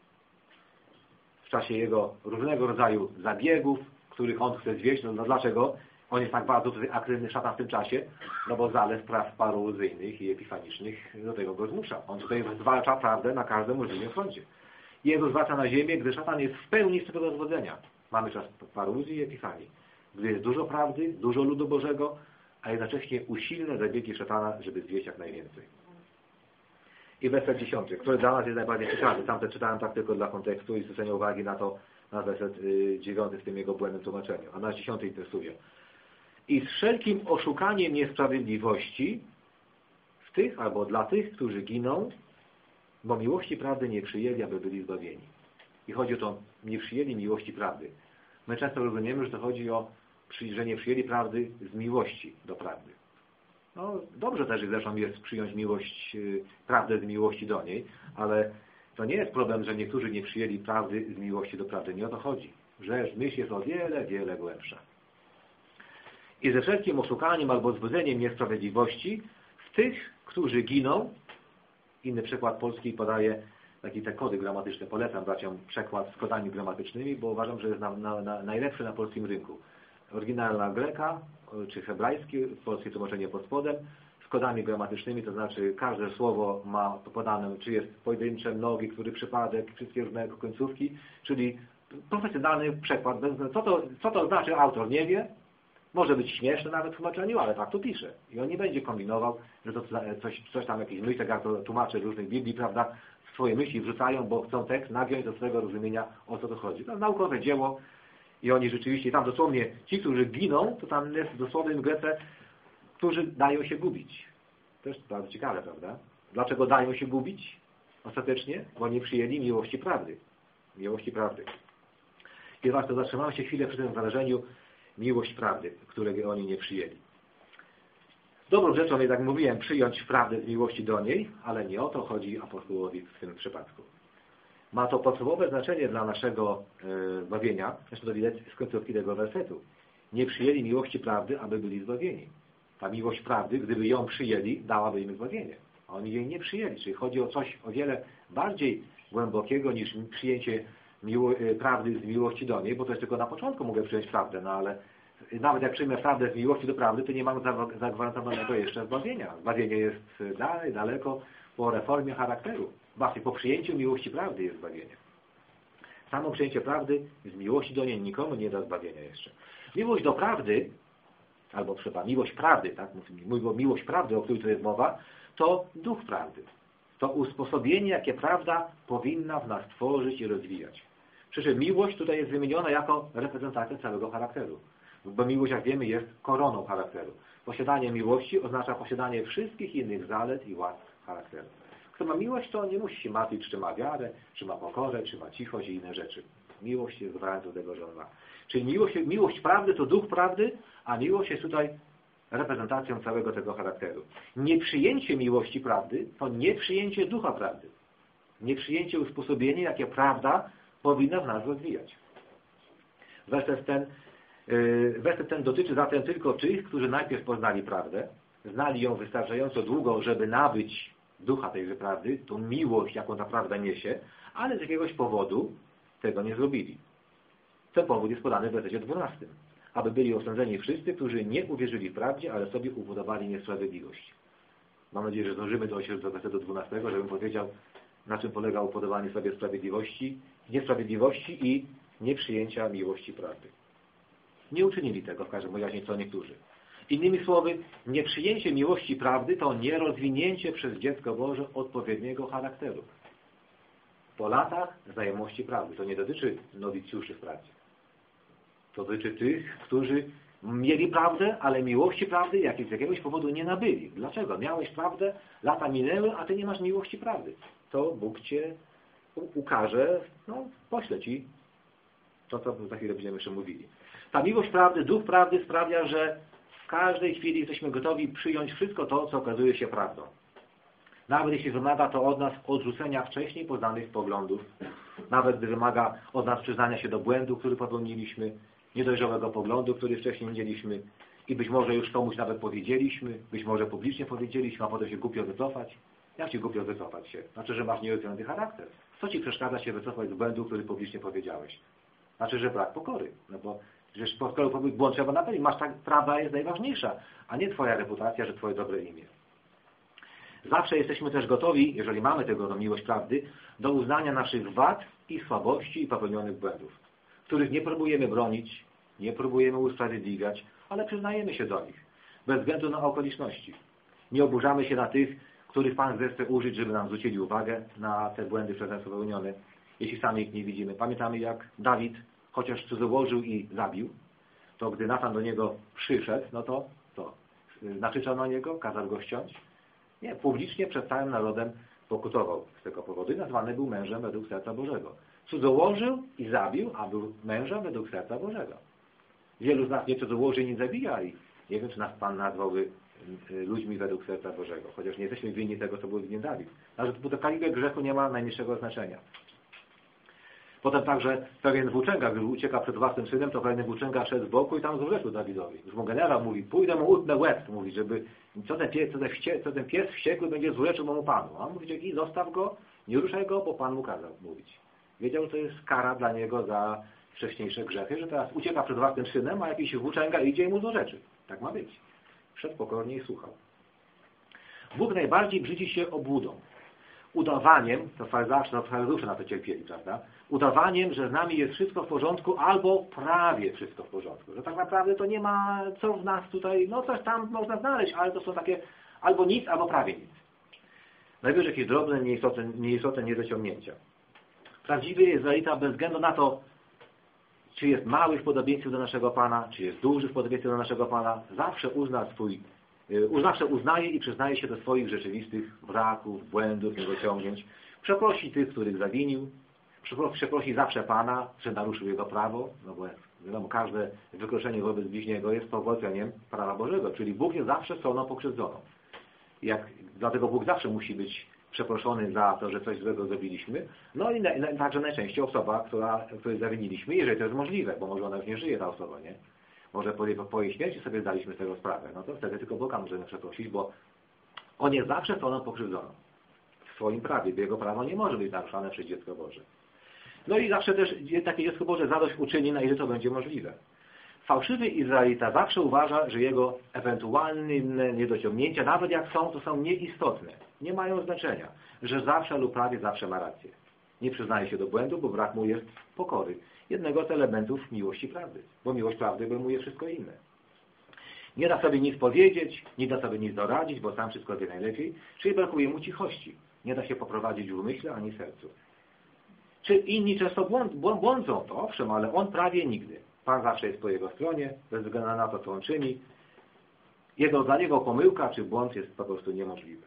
W czasie jego różnego rodzaju zabiegów, których on chce zwieść. No, no dlaczego on jest tak bardzo tutaj aktywny szatan w tym czasie? No bo zalew praw paruzyjnych i epifanicznych do tego go zmusza. On tutaj zwalcza prawdę na każdym możliwym froncie. Jego zwraca na ziemię, gdy szatan jest w pełni swego zwodzenia. Mamy czas paruzji i epifanii. Gdy jest dużo prawdy, dużo ludu Bożego, a jednocześnie usilne zabiegi szatana, żeby zwieść jak najwięcej. I werset dziesiąty, który dla nas jest najbardziej ciekawy. Tamte czytałem tak tylko dla kontekstu i zwrócenia uwagi na to, na werset dziewiąty w tym jego błędnym tłumaczeniu. A nas dziesiąty interesuje. I z wszelkim oszukaniem niesprawiedliwości w tych albo dla tych, którzy giną, bo miłości prawdy nie przyjęli, aby byli zbawieni. I chodzi o to, nie przyjęli miłości prawdy. My często rozumiemy, że to chodzi o że nie przyjęli prawdy z miłości do prawdy. No, dobrze też zresztą jest przyjąć miłość, prawdę z miłości do niej, ale to nie jest problem, że niektórzy nie przyjęli prawdy z miłości do prawdy. Nie o to chodzi. Rzecz, myśl jest o wiele, wiele głębsza. I ze wszelkim oszukaniem albo zbudzeniem niesprawiedliwości w tych, którzy giną, inny przykład polski podaje takie te kody gramatyczne. Polecam braciom przekład z kodami gramatycznymi, bo uważam, że jest na, na, na najlepszy na polskim rynku. Oryginalna greka, czy hebrajski, polskie tłumaczenie pod spodem, z kodami gramatycznymi, to znaczy każde słowo ma podane, czy jest pojedyncze, mnogi, który przypadek, wszystkie różne końcówki, czyli profesjonalny przekład. Co to, co to znaczy, autor nie wie, może być śmieszne nawet w tłumaczeniu, ale tak to pisze. I on nie będzie kombinował, że to coś, coś tam, jakieś myśli, tak jak to tłumacze różnych Biblii, prawda, swoje myśli wrzucają, bo chcą tekst nagiąć do swojego rozumienia, o co to chodzi. To naukowe dzieło. I oni rzeczywiście, tam dosłownie, ci, którzy giną, to tam jest dosłownie w Grece, którzy dają się gubić. To jest bardzo ciekawe, prawda? Dlaczego dają się gubić? Ostatecznie, bo nie przyjęli miłości prawdy. Miłości prawdy. I warto zatrzymamy się chwilę przy tym wyrażeniu miłość prawdy, której oni nie przyjęli. Dobrą rzeczą jest, jak mówiłem, przyjąć prawdę z miłości do niej, ale nie o to chodzi apostołowi w tym przypadku. Ma to podstawowe znaczenie dla naszego e, zbawienia, zresztą to widać z końcówki tego wersetu. Nie przyjęli miłości prawdy, aby byli zbawieni. Ta miłość prawdy, gdyby ją przyjęli, dałaby im zbawienie. A oni jej nie przyjęli. Czyli chodzi o coś o wiele bardziej głębokiego niż przyjęcie miło, e, prawdy z miłości do niej, bo to jest tylko na początku mogę przyjąć prawdę, no ale nawet jak przyjmę prawdę z miłości do prawdy, to nie mam zagwarantowanego jeszcze zbawienia. Zbawienie jest dalej, daleko po reformie charakteru. Właśnie po przyjęciu miłości prawdy jest zbawienie. Samo przyjęcie prawdy z miłości do niej nikomu nie da zbawienia jeszcze. Miłość do prawdy, albo przepraszam, miłość prawdy, tak, mówię, miłość prawdy, o której tu jest mowa, to duch prawdy. To usposobienie, jakie prawda powinna w nas tworzyć i rozwijać. Przy czym miłość tutaj jest wymieniona jako reprezentacja całego charakteru. Bo miłość, jak wiemy, jest koroną charakteru. Posiadanie miłości oznacza posiadanie wszystkich innych zalet i łask charakteru. Kto ma miłość, to nie musi się martwić, czy ma wiarę, czy ma pokorę, czy ma cichość i inne rzeczy. Miłość jest gwarantem tego, że on ma. Czyli miłość, miłość prawdy to duch prawdy, a miłość jest tutaj reprezentacją całego tego charakteru. Nieprzyjęcie miłości prawdy to nieprzyjęcie ducha prawdy. Nieprzyjęcie usposobienia, jakie prawda powinna w nas rozwijać. Werset ten, yy, werset ten dotyczy zatem tylko tych, którzy najpierw poznali prawdę, znali ją wystarczająco długo, żeby nabyć ducha tejże prawdy, tą miłość, jaką ta prawda niesie, ale z jakiegoś powodu tego nie zrobili. Ten powód jest podany w wersecie dwunastym. Aby byli osądzeni wszyscy, którzy nie uwierzyli w prawdzie, ale sobie ubudowali niesprawiedliwość. Mam nadzieję, że zdążymy dojść do wersetu dwunastego, żebym powiedział, na czym polega upodobanie sobie sprawiedliwości, niesprawiedliwości i nieprzyjęcia miłości prawdy. Nie uczynili tego w każdym razie co niektórzy. Innymi słowy, nieprzyjęcie miłości prawdy to nierozwinięcie przez dziecko Boże odpowiedniego charakteru. Po latach znajomości prawdy. To nie dotyczy nowicjuszy w prawdzie. To dotyczy tych, którzy mieli prawdę, ale miłości prawdy jak z jakiegoś powodu nie nabyli. Dlaczego? Miałeś prawdę, lata minęły, a ty nie masz miłości prawdy. To Bóg cię ukaże, no pośle ci to, co za chwilę będziemy jeszcze mówili. Ta miłość prawdy, duch prawdy sprawia, że w każdej chwili jesteśmy gotowi przyjąć wszystko to, co okazuje się prawdą. Nawet jeśli wymaga to od nas odrzucenia wcześniej poznanych poglądów, nawet gdy wymaga od nas przyznania się do błędu, który popełniliśmy, niedojrzałego poglądu, który wcześniej mieliśmy i być może już komuś nawet powiedzieliśmy, być może publicznie powiedzieliśmy, a potem się głupio wycofać. Jak ci głupio wycofać się? Znaczy, że masz nieodpowiedni charakter. Co ci przeszkadza się wycofać z błędu, który publicznie powiedziałeś? Znaczy, że brak pokory. No bo przecież skoro błąd trzeba naprawić, masz tak, prawda jest najważniejsza, a nie twoja reputacja, że twoje dobre imię. Zawsze jesteśmy też gotowi, jeżeli mamy tego do miłość prawdy, do uznania naszych wad i słabości i popełnionych błędów, których nie próbujemy bronić, nie próbujemy usprawiedliwiać, ale przyznajemy się do nich, bez względu na okoliczności. Nie oburzamy się na tych, których Pan zechce użyć, żeby nam zwrócili uwagę na te błędy przez nas popełnione, jeśli sami ich nie widzimy. Pamiętamy, jak Dawid, chociaż cudzołożył i zabił, to gdy Natan do niego przyszedł, no to to nakrzyczał na niego, kazał go ściąć. Nie, publicznie przed całym narodem pokutował z tego powodu i nazwany był mężem według serca Bożego. Cudzołożył i zabił, a był mężem według serca Bożego. Wielu z nas nie cudzołoży i nie zabija i nie wiem, czy nas Pan nazwałby ludźmi według serca Bożego, chociaż nie jesteśmy winni tego, co był winien Dawid. Ale to kalibre grzechu nie ma najmniejszego znaczenia. Potem także pewien włóczęga, gdy ucieka przed własnym synem, to pewien włóczęga szedł z boku i tam złorzeczył Dawidowi. Już mu generał mówi, pójdę mu utnę łeb, mówi, żeby co ten pies, co ten, wście, co ten pies wściekły będzie złorzeczył memu Panu. A on mówi, i zostaw go, nie ruszaj go, bo Pan mu kazał mówić. Wiedział, że to jest kara dla niego za wcześniejsze grzechy, że teraz ucieka przed własnym synem, a jakiś włóczęga idzie i mu złorzeczy. Tak ma być. Szedł pokornie i słuchał. Bóg najbardziej brzydzi się obłudą. Udawaniem, to faryzeusze na to cierpieli, prawda? Udawaniem, że z nami jest wszystko w porządku, albo prawie wszystko w porządku. Że tak naprawdę to nie ma co w nas tutaj, no coś tam można znaleźć, ale to są takie albo nic, albo prawie nic. Najwyżej jakieś drobne, nieistotne, nieistotne niedociągnięcia. Prawdziwy Izraelita bez względu na to, czy jest mały w podobieństwie do naszego Pana, czy jest duży w podobieństwie do naszego Pana, zawsze uzna swój Zawsze uznaje i przyznaje się do swoich rzeczywistych braków, błędów, niedociągnięć. Przeprosi tych, których zawinił. Przeprosi zawsze Pana, że naruszył Jego prawo. No bo wiadomo, każde wykroczenie wobec bliźniego jest powodzeniem prawa Bożego. Czyli Bóg jest zawsze stroną pokrzywdzoną. Jak, dlatego Bóg zawsze musi być przeproszony za to, że coś złego zrobiliśmy. No i na, na, także najczęściej osoba, która, której zawiniliśmy, jeżeli to jest możliwe, bo może ona już nie żyje, ta osoba, nie? Może po jej, po jej śmierci sobie zdaliśmy z tego sprawę. No to wtedy tylko Boga możemy przeprosić, bo On jest zawsze stroną pokrzywdzoną. W swoim prawie, bo Jego prawo nie może być naruszane przez dziecko Boże. No i zawsze też takie dziecko Boże zadość uczyni, na ile to będzie możliwe. Fałszywy Izraelita zawsze uważa, że jego ewentualne niedociągnięcia, nawet jak są, to są nieistotne. Nie mają znaczenia. Że zawsze lub prawie zawsze ma rację. Nie przyznaje się do błędu, bo brak mu jest pokory. Jednego z elementów miłości prawdy. Bo miłość prawdy obejmuje wszystko inne. Nie da sobie nic powiedzieć, nie da sobie nic doradzić, bo sam wszystko wie najlepiej, czyli brakuje mu cichości. Nie da się poprowadzić w umyśle ani sercu. Czy inni często błąd, błądzą, to owszem, ale on prawie nigdy. Pan zawsze jest po jego stronie, bez względu na to, co on czyni. Jego, dla niego pomyłka czy błąd jest po prostu niemożliwy.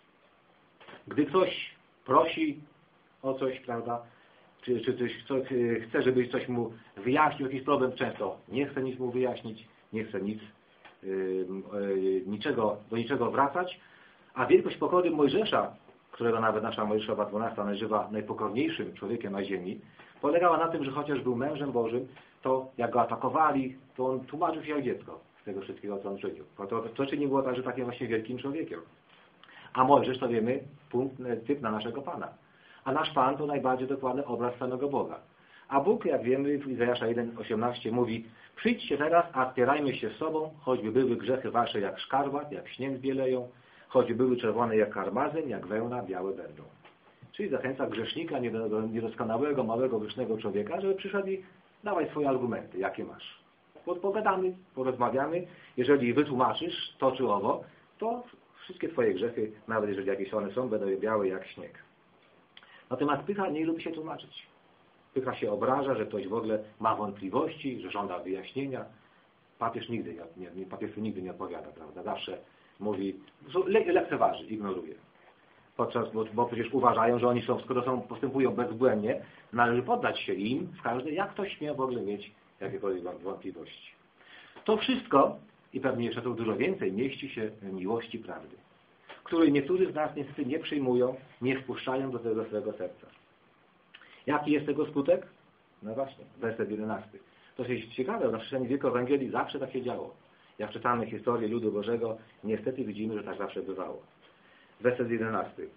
Gdy ktoś prosi o coś, prawda, czy, czy coś, coś, chce, żeby coś mu wyjaśnił, jakiś problem, często nie chce nic mu wyjaśnić, nie chce nic, yy, yy, niczego, do niczego wracać, a wielkość pokory Mojżesza, którego nawet nasza Mojżeszowa dwunasta nazywa najpokorniejszym człowiekiem na ziemi, polegała na tym, że chociaż był mężem Bożym, to jak go atakowali, to on tłumaczył się jak dziecko z tego wszystkiego, co on czynił. To, to, to czynił było tak, że takim właśnie wielkim człowiekiem. A Mojżesz to wiemy, punkt, typ na naszego Pana. A nasz Pan to najbardziej dokładny obraz samego Boga. A Bóg, jak wiemy, w Izajasza jeden osiemnaście mówi: przyjdźcie teraz, a spierajmy się z sobą, choćby były grzechy wasze jak szkarłat, jak śnieg bieleją, choćby były czerwone jak karmazyn, jak wełna, białe będą. Czyli zachęca grzesznika, niedoskonałego, małego, grzesznego człowieka, żeby przyszedł i dawaj swoje argumenty, jakie masz. Podpowiadamy, porozmawiamy. Jeżeli wytłumaczysz to czy owo, to wszystkie twoje grzechy, nawet jeżeli jakieś one są, będą białe jak śnieg. Natomiast pycha nie lubi się tłumaczyć. Pycha się obraża, że ktoś w ogóle ma wątpliwości, że żąda wyjaśnienia. Papież nigdy nie, nie, papież nigdy nie odpowiada, prawda? Zawsze mówi, le, lekceważy, ignoruje. Podczas, bo, bo przecież uważają, że oni są, skoro są, postępują bezbłędnie, należy poddać się im w każdej, jak ktoś śmie w ogóle mieć jakiekolwiek wątpliwości. To wszystko, i pewnie jeszcze to dużo więcej, mieści się w miłości prawdy, której niektórzy z nas niestety nie przyjmują, nie wpuszczają do tego swojego serca. Jaki jest tego skutek? No właśnie, werset jedenasty. To jest ciekawe, na przestrzeni wieku Ewangelii zawsze tak się działo. Jak czytamy historię ludu Bożego, niestety widzimy, że tak zawsze bywało. Werset jedenasty.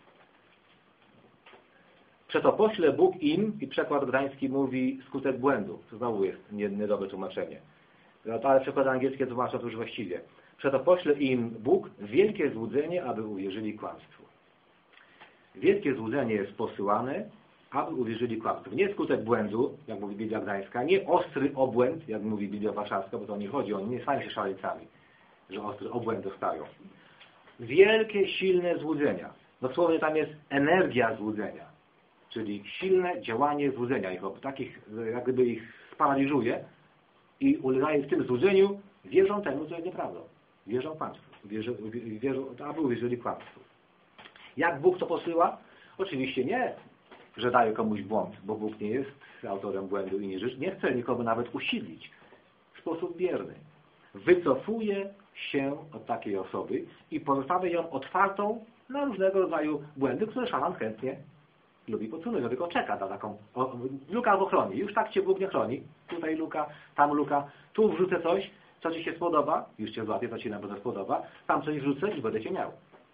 Przeto pośle Bóg im, i przekład gdański mówi skutek błędu. To znowu jest niedobre tłumaczenie. Ale przekład angielski tłumaczą to już właściwie. Przeto pośle im Bóg wielkie złudzenie, aby uwierzyli kłamstwu. Wielkie złudzenie jest posyłane, aby uwierzyli kłamstwu. Nie skutek błędu, jak mówi Biblia Gdańska, nie ostry obłęd, jak mówi Biblia Warszawska, bo to nie chodzi, oni nie stają się szaleńcami, że ostry obłęd dostają. Wielkie, silne złudzenia. Dosłownie tam jest energia złudzenia, czyli silne działanie złudzenia. Ich, takich, jak gdyby ich sparaliżuje i ulegają w tym złudzeniu, wierzą temu, co jest nieprawdą. Wierzą kłamstwu. Wierzą, wierzą, aby uwierzyli kłamstwu. Jak Bóg to posyła? Oczywiście nie, że daje komuś błąd, bo Bóg nie jest autorem błędu i nie, nie chce nikogo nawet usidlić w sposób bierny. Wycofuje się od takiej osoby i pozostawia ją otwartą na różnego rodzaju błędy, które szatan chętnie lubi podsunąć, no tylko czeka na taką... O, luka albo chroni. Już tak cię Bóg nie chroni. Tutaj luka, tam luka, tu wrzucę coś, co ci się spodoba, już cię złapię, co ci na pewno spodoba, tam coś wrzucę i będę cię miał.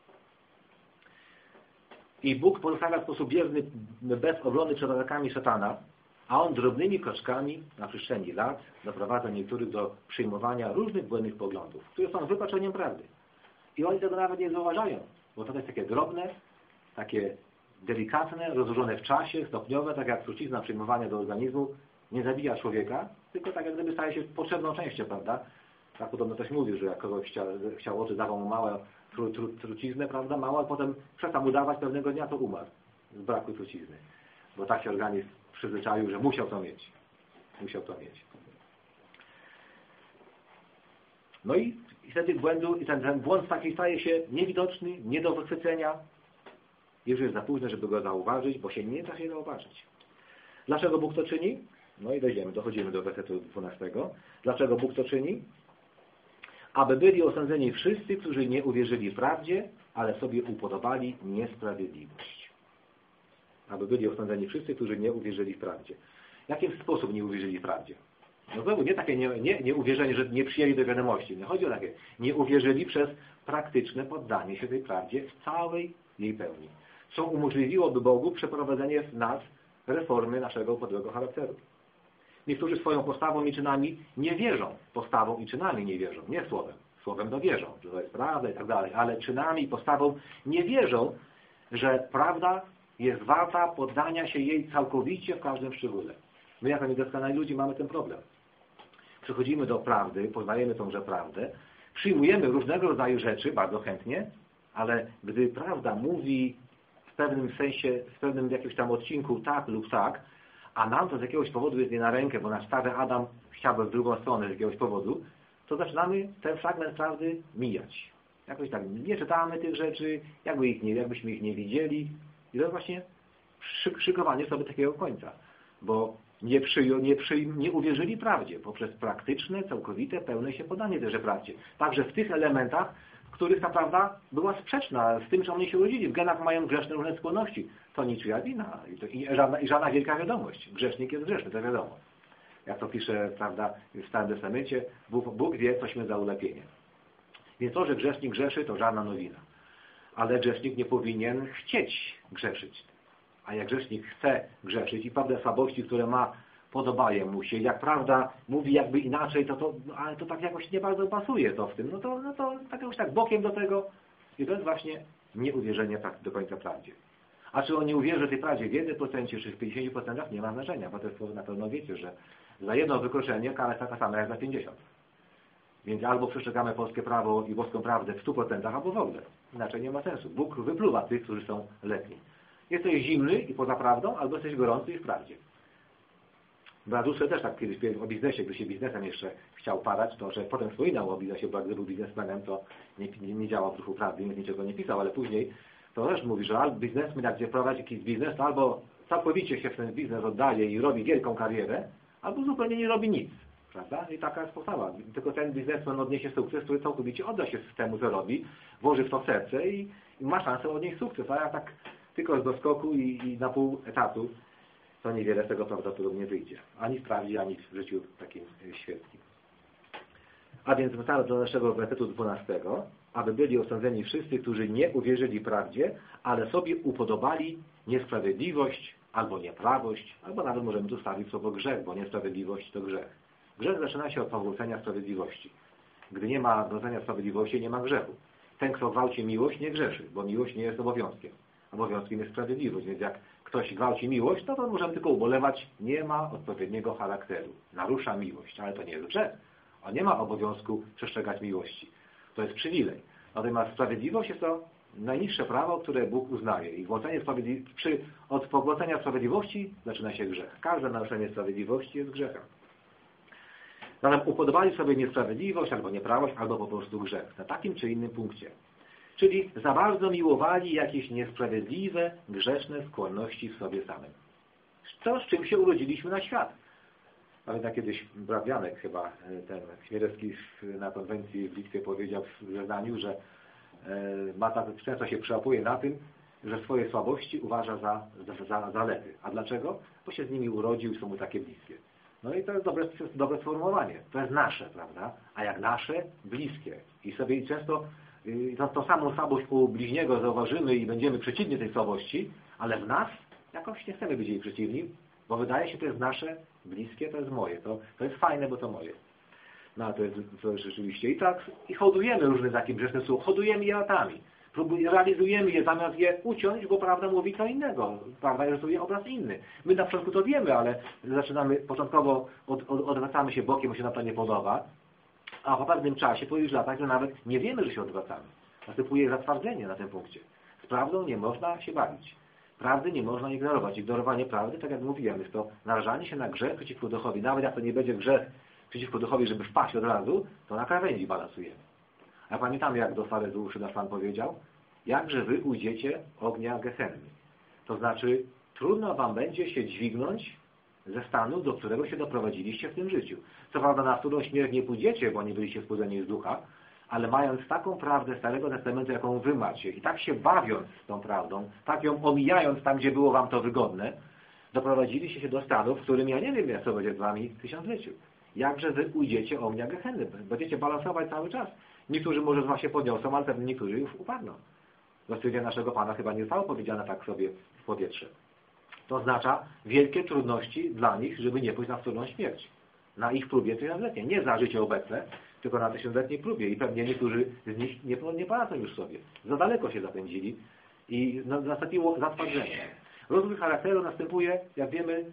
I Bóg pozostawia w sposób bierny, bez obrony przed atakami szatana, a on drobnymi kroczkami na przestrzeni lat doprowadza niektórych do przyjmowania różnych błędnych poglądów, które są wypaczeniem prawdy. I oni tego nawet nie zauważają, bo to jest takie drobne, takie delikatne, rozłożone w czasie, stopniowe, tak jak trucizna przyjmowania do organizmu nie zabija człowieka, tylko tak jak gdyby staje się potrzebną częścią, prawda? Tak podobno ktoś mówił, że jak kogoś chciał, chciał oczy, dawał mu małe tru, tru, truciznę, prawda, małe, a potem przestał udawać pewnego dnia, to umarł z braku trucizny. Bo tak się organizm przyzwyczaił, że musiał to mieć. Musiał to mieć. No i, i wtedy błędu, i ten, ten błąd taki staje się niewidoczny, nie do wychwycenia. Już jest za późno, żeby go zauważyć, bo się nie da się zauważyć. Dlaczego Bóg to czyni? No i dojdziemy, dochodzimy do wersetu dwunastego. Dlaczego Bóg to czyni? Aby byli osądzeni wszyscy, którzy nie uwierzyli prawdzie, ale sobie upodobali niesprawiedliwość. Aby byli osądzeni wszyscy, którzy nie uwierzyli w prawdzie. W jaki sposób nie uwierzyli w prawdzie? No znowu nie takie nie, nie, nie uwierzenie, że nie przyjęli do wiadomości. Nie chodzi o takie. Nie uwierzyli przez praktyczne poddanie się tej prawdzie w całej jej pełni. Co umożliwiłoby Bogu przeprowadzenie w nas reformy naszego podłego charakteru. Niektórzy swoją postawą i czynami nie wierzą. Postawą i czynami nie wierzą. Nie słowem. Słowem to wierzą, że to jest prawda i tak dalej. Ale czynami i postawą nie wierzą, że prawda jest warta poddania się jej całkowicie w każdym szczególe. My jako niedoskonali ludzie mamy ten problem. Przychodzimy do prawdy, poznajemy tąże prawdę, przyjmujemy różnego rodzaju rzeczy bardzo chętnie, ale gdy prawda mówi w pewnym sensie, w pewnym jakimś tam odcinku tak lub tak, a nam to z jakiegoś powodu jest nie na rękę, bo nasz stary Adam chciałby w drugą stronę z jakiegoś powodu, to zaczynamy ten fragment prawdy mijać. Jakoś tak nie czytamy tych rzeczy, jakby ich nie, jakbyśmy ich nie widzieli. I to jest właśnie szykowanie sobie takiego końca. Bo nie, przyjął, nie, przyjął, nie uwierzyli prawdzie poprzez praktyczne, całkowite, pełne się podanie tejże prawdzie. Także w tych elementach, w których ta prawda była sprzeczna z tym, że oni się urodzili. W genach mają grzeszne różne skłonności. To niczyja wina. I, to, i, żadna, I żadna wielka wiadomość. Grzesznik jest grzeszny, to wiadomo. Jak to pisze, prawda, w Starym Testamencie, Bóg, Bóg wie, cośmy za ulepienie. Więc to, że grzesznik grzeszy, to żadna nowina. ale grzesznik nie powinien chcieć grzeszyć. A jak grzesznik chce grzeszyć i pewne słabości, które ma, podobają mu się, jak prawda mówi jakby inaczej, to, to, no, ale to tak jakoś nie bardzo pasuje to w tym, no to, no to tak jakoś tak bokiem do tego. I to jest właśnie nieuwierzenie do końca prawdzie. A czy on nie uwierzy tej prawdzie w jednym procencie czy w pięćdziesięciu procentach, nie ma znaczenia, bo to jest, na pewno wiecie, że za jedno wykroczenie kara jest taka sama jak za pięćdziesiąt. Więc albo przestrzegamy polskie prawo i boską prawdę w stu procentach, albo w ogóle. Inaczej nie ma sensu. Bóg wypluwa tych, którzy są letni. Jesteś zimny i poza prawdą, albo jesteś gorący i w prawdzie. Bradusze też tak kiedyś o biznesie, gdy się biznesem jeszcze chciał parać, to że potem wspominał o biznesie, bo gdy był biznesmenem, to nie, nie, nie działał w duchu prawdy, więc niczego nie pisał, ale później to też mówi, że albo biznesmen, jak gdzie prowadzi jakiś biznes, to albo całkowicie się w ten biznes oddaje i robi wielką karierę, albo zupełnie nie robi nic. Prawda? I taka jest postawa. Tylko ten biznesmen odniesie sukces, który całkowicie odda się temu, co robi, włoży w to serce i, i ma szansę odnieść sukces. A ja tak tylko z doskoku i, i na pół etatu, to niewiele z tego prawdopodobnie wyjdzie. Ani w prawdzie, ani w życiu takim świeckim. A więc wracamy do naszego wersetu dwunastego. Aby byli osądzeni wszyscy, którzy nie uwierzyli prawdzie, ale sobie upodobali niesprawiedliwość albo nieprawość, albo nawet możemy tu stawić słowo grzech, bo niesprawiedliwość to grzech. Grzech zaczyna się od powrócenia sprawiedliwości. Gdy nie ma gwałcenia sprawiedliwości, nie ma grzechu. Ten, kto gwałci miłość, nie grzeszy, bo miłość nie jest obowiązkiem. Obowiązkiem jest sprawiedliwość, więc jak ktoś gwałci miłość, to, to możemy tylko ubolewać, nie ma odpowiedniego charakteru. Narusza miłość, ale to nie jest grzech. On nie ma obowiązku przestrzegać miłości. To jest przywilej. Natomiast sprawiedliwość jest to najniższe prawo, które Bóg uznaje. I gwałcenie sprawiedli... przy... od pogwałcenia sprawiedliwości zaczyna się grzech. Każde naruszenie sprawiedliwości jest grzechem. Zatem upodobali sobie niesprawiedliwość, albo nieprawość, albo po prostu grzech. Na takim czy innym punkcie. Czyli za bardzo miłowali jakieś niesprawiedliwe, grzeszne skłonności w sobie samym. To, z czym się urodziliśmy na świat. Pamiętam kiedyś brat Janek chyba, ten Chmielewski na konwencji w Litwie powiedział w zeznaniu, że ma tak, często się przełapuje na tym, że swoje słabości uważa za, za, za zalety. A dlaczego? Bo się z nimi urodził i są mu takie bliskie. No i to jest dobre, to jest dobre sformułowanie. To jest nasze, prawda? A jak nasze, bliskie. I sobie często to, to samą słabość u bliźniego zauważymy i będziemy przeciwni tej słabości, ale w nas jakoś nie chcemy być jej przeciwni, bo wydaje się, to jest nasze, bliskie, to jest moje. To, to jest fajne, bo to moje. No to jest, to jest rzeczywiście. I tak i hodujemy różne takie grzeszne słowa. Hodujemy je latami. Próbujemy, realizujemy je, zamiast je uciąć, bo prawda mówi co innego. Prawda rysuje obraz inny. My na początku to wiemy, ale zaczynamy, początkowo od, od, odwracamy się bokiem, bo się nam to nie podoba, a po pewnym czasie, po już latach, że nawet nie wiemy, że się odwracamy. Następuje zatwardzenie na tym punkcie. Z prawdą nie można się bawić. Prawdy nie można ignorować. Ignorowanie prawdy, tak jak mówiłem, jest to narażanie się na grzech przeciwko duchowi. Nawet jak to nie będzie grzech przeciwko duchowi, żeby wpaść od razu, to na krawędzi balansujemy. A pamiętamy, jak do faryzeuszy nasz Pan powiedział, jakże wy ujdziecie ognia Gehenny. To znaczy, trudno wam będzie się dźwignąć ze stanu, do którego się doprowadziliście w tym życiu. Co prawda na którą śmierć nie pójdziecie, bo nie byliście wzbudzeni z ducha, ale mając taką prawdę Starego Testamentu, jaką wy macie, i tak się bawiąc z tą prawdą, tak ją omijając tam, gdzie było wam to wygodne, doprowadziliście się do stanu, w którym ja nie wiem, jak to będzie z wami w tysiącleciu. Jakże wy ujdziecie ognia Gehenny. Będziecie balansować cały czas. Niektórzy może z was się podniosą, ale pewnie niektórzy już upadną. Do stwierdzenia naszego Pana chyba nie zostało powiedziane tak sobie w powietrze. To oznacza wielkie trudności dla nich, żeby nie pójść na wtórną śmierć. Na ich próbie tysiącletniej. Nie za życie obecne, tylko na tysiącletniej próbie. I pewnie niektórzy z nich nie, nie poradzą już sobie. Za daleko się zapędzili i nastąpiło zatwardzenie. Rozwój charakteru następuje, jak wiemy,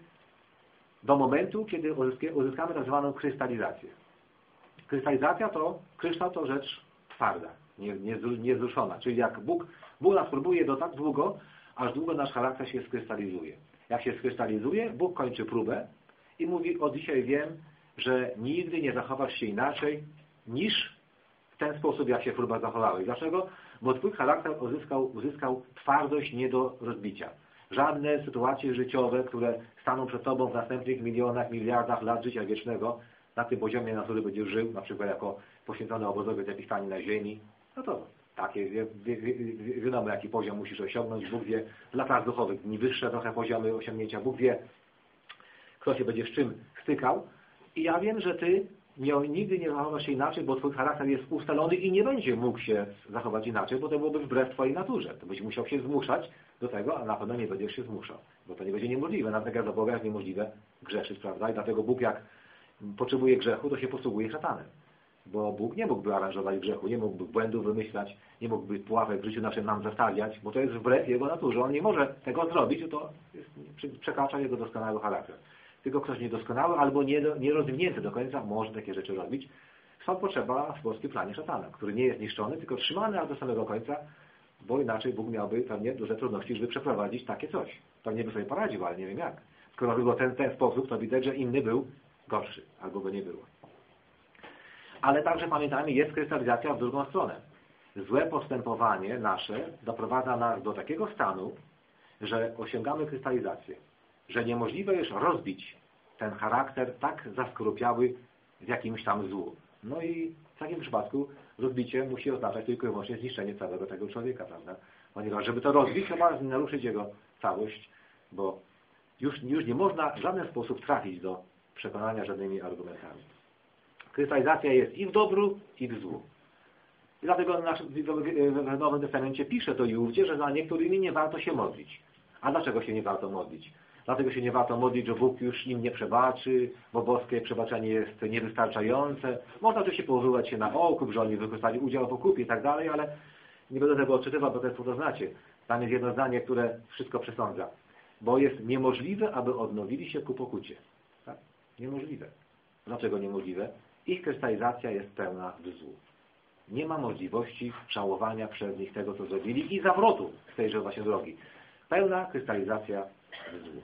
do momentu, kiedy uzyskamy tak zwaną krystalizację. Krystalizacja to, kryształ to rzecz twarda, niezruszona. Czyli jak Bóg, Bóg nas próbuje do tak długo, aż długo nasz charakter się skrystalizuje. Jak się skrystalizuje, Bóg kończy próbę i mówi, od dzisiaj wiem, że nigdy nie zachowasz się inaczej niż w ten sposób, jak się próba zachowałeś. Dlaczego? Bo twój charakter uzyskał, uzyskał twardość nie do rozbicia. Żadne sytuacje życiowe, które staną przed tobą w następnych milionach, miliardach lat życia wiecznego, na tym poziomie, na którym będziesz żył, na przykład jako poświęcony obozowiec Epifanii na ziemi, no to takie, wie, wie, wie, wiadomo, jaki poziom musisz osiągnąć. Bóg wie, w latach duchowych dni wyższe trochę poziomy osiągnięcia. Bóg wie, kto się będzie z czym stykał. I ja wiem, że ty nie, nigdy nie zachowasz się inaczej, bo twój charakter jest ustalony i nie będzie mógł się zachować inaczej, bo to byłoby wbrew twojej naturze. To byś musiał się zmuszać do tego, a na pewno nie będziesz się zmuszał, bo to nie będzie niemożliwe. Nawet jak za Boga jest niemożliwe grzeszyć, prawda? I dlatego Bóg jak potrzebuje grzechu, to się posługuje szatanem. Bo Bóg nie mógłby aranżować grzechu, nie mógłby błędów wymyślać, nie mógłby pułapek w życiu naszym nam zastawiać, bo to jest wbrew Jego naturze. On nie może tego zrobić, to jest, przekracza Jego doskonały charakter. Tylko ktoś niedoskonały albo nierozwinięty do końca może takie rzeczy robić. Stąd potrzeba w polskim planie szatana, który nie jest niszczony, tylko trzymany aż do samego końca, bo inaczej Bóg miałby pewnie duże trudności, żeby przeprowadzić takie coś. Pewnie by sobie poradził, ale nie wiem jak. Skoro było ten, ten sposób, to widać, że inny był gorszy, albo go nie było. Ale także pamiętajmy, jest krystalizacja w drugą stronę. Złe postępowanie nasze doprowadza nas do takiego stanu, że osiągamy krystalizację, że niemożliwe jest rozbić ten charakter tak zaskorupiały w jakimś tam złu. No i w takim przypadku rozbicie musi oznaczać tylko i wyłącznie zniszczenie całego tego człowieka, prawda? Ponieważ żeby to rozbić, trzeba naruszyć jego całość, bo już, już nie można w żaden sposób trafić do przekonania żadnymi argumentami. Krystalizacja jest i w dobru, i w złu. I dlatego w Nowym Testamencie pisze to i ówdzie, że za niektórymi nie warto się modlić. A dlaczego się nie warto modlić? Dlatego się nie warto modlić, że Bóg już im nie przebaczy, bo boskie przebaczenie jest niewystarczające. Można oczywiście powoływać się na okup, że oni wykorzystali udział w okupie i tak dalej, ale nie będę tego odczytywał, bo to jest, to znacie. Tam jest jedno zdanie, które wszystko przesądza. Bo jest niemożliwe, aby odnowili się ku pokucie. Tak? Niemożliwe. Dlaczego niemożliwe? Ich krystalizacja jest pełna w złu. Nie ma możliwości żałowania przez nich tego, co zrobili i zawrotu z tejże właśnie drogi. Pełna krystalizacja w złu.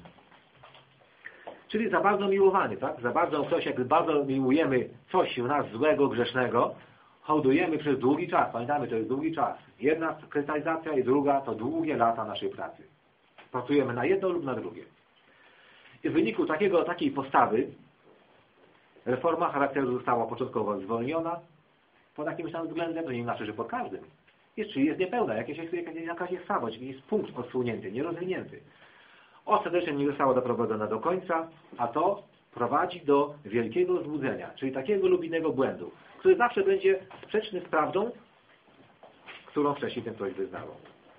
Czyli za bardzo miłowanie, tak? Za bardzo coś, jakby bardzo miłujemy coś w nas złego, grzesznego, hołdujemy przez długi czas. Pamiętamy, to jest długi czas. Jedna krystalizacja i druga to długie lata naszej pracy. Pracujemy na jedno lub na drugie. I w wyniku takiego, takiej postawy reforma charakteru została początkowo zwolniona pod jakimś tam względem, to nie znaczy, że pod każdym. Jest, czyli jest niepełna, jakaś jest, jakaś jest słabość, jakiś jest punkt odsunięty, nierozwinięty. Ostatecznie nie została doprowadzona do końca, a to prowadzi do wielkiego złudzenia, czyli takiego lub innego błędu, który zawsze będzie sprzeczny z prawdą, którą wcześniej ten ktoś wyznawał.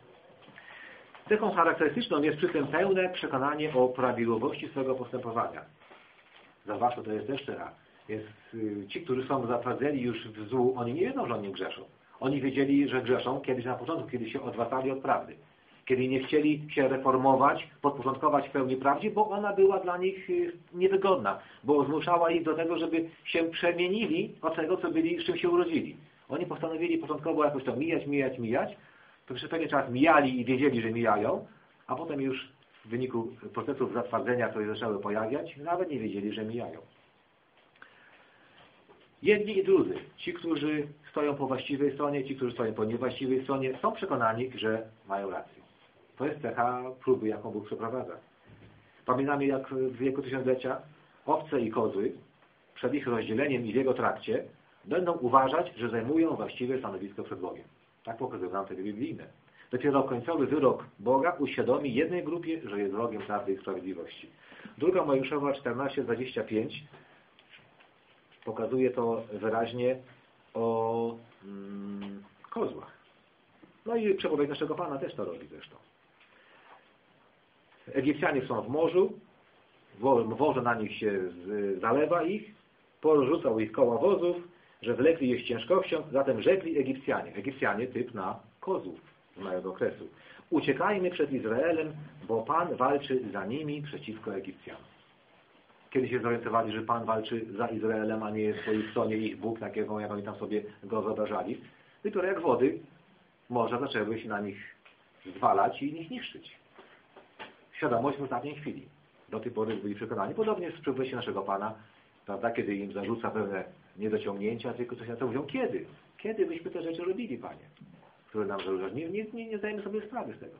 Cechą charakterystyczną jest przy tym pełne przekonanie o prawidłowości swego postępowania. Zauważmy, to jest jeszcze raz. Jest, ci, którzy są zatwardzeni już w złu, oni nie wiedzą, że oni grzeszą. Oni wiedzieli, że grzeszą kiedyś na początku, kiedy się odwracali od prawdy. Kiedy nie chcieli się reformować, podporządkować w pełni prawdzie, bo ona była dla nich niewygodna, bo zmuszała ich do tego, żeby się przemienili od tego, co byli, z czym się urodzili. Oni postanowili początkowo jakoś to mijać, mijać, mijać, to przez pewien czas mijali i wiedzieli, że mijają, a potem już w wyniku procesów zatwardzenia, które zaczęły pojawiać, nawet nie wiedzieli, że mijają. Jedni i drudzy, ci, którzy stoją po właściwej stronie, ci, którzy stoją po niewłaściwej stronie, są przekonani, że mają rację. To jest cecha próby, jaką Bóg przeprowadza. Pamiętamy, jak w wieku tysiąclecia owce i kozy przed ich rozdzieleniem i w jego trakcie będą uważać, że zajmują właściwe stanowisko przed Bogiem. Tak pokazują nam te biblijne. Dopiero końcowy wyrok Boga uświadomi jednej grupie, że jest wrogiem prawdy i sprawiedliwości. Druga Mojżeszowa czternaście dwadzieścia pięć pokazuje to wyraźnie o mm, kozłach. No i przepowiedź naszego Pana też to robi zresztą. Egipcjanie są w morzu, morze na nich się zalewa ich, porzucał ich koła wozów, że wlekli je z ciężkością, zatem rzekli Egipcjanie. Egipcjanie typ na kozłów z małego okresu. Uciekajmy przed Izraelem, bo Pan walczy za nimi przeciwko Egipcjanom. Kiedy się zorientowali, że Pan walczy za Izraelem, a nie jest po ich stronie ich Bóg, tak jak oni tam sobie go wyobrażali, dopiero jak wody morza zaczęły się na nich zwalać i ich niszczyć. Świadomość w ostatniej chwili. Do tej pory byli przekonani. Podobnie jest w przybyciu naszego Pana, prawda, kiedy im zarzuca pewne niedociągnięcia, tylko coś na to mówią, kiedy? Kiedy byśmy te rzeczy robili, Panie? Które nam zarzucasz? Nie, nie, nie, nie zdajemy sobie sprawy z tego.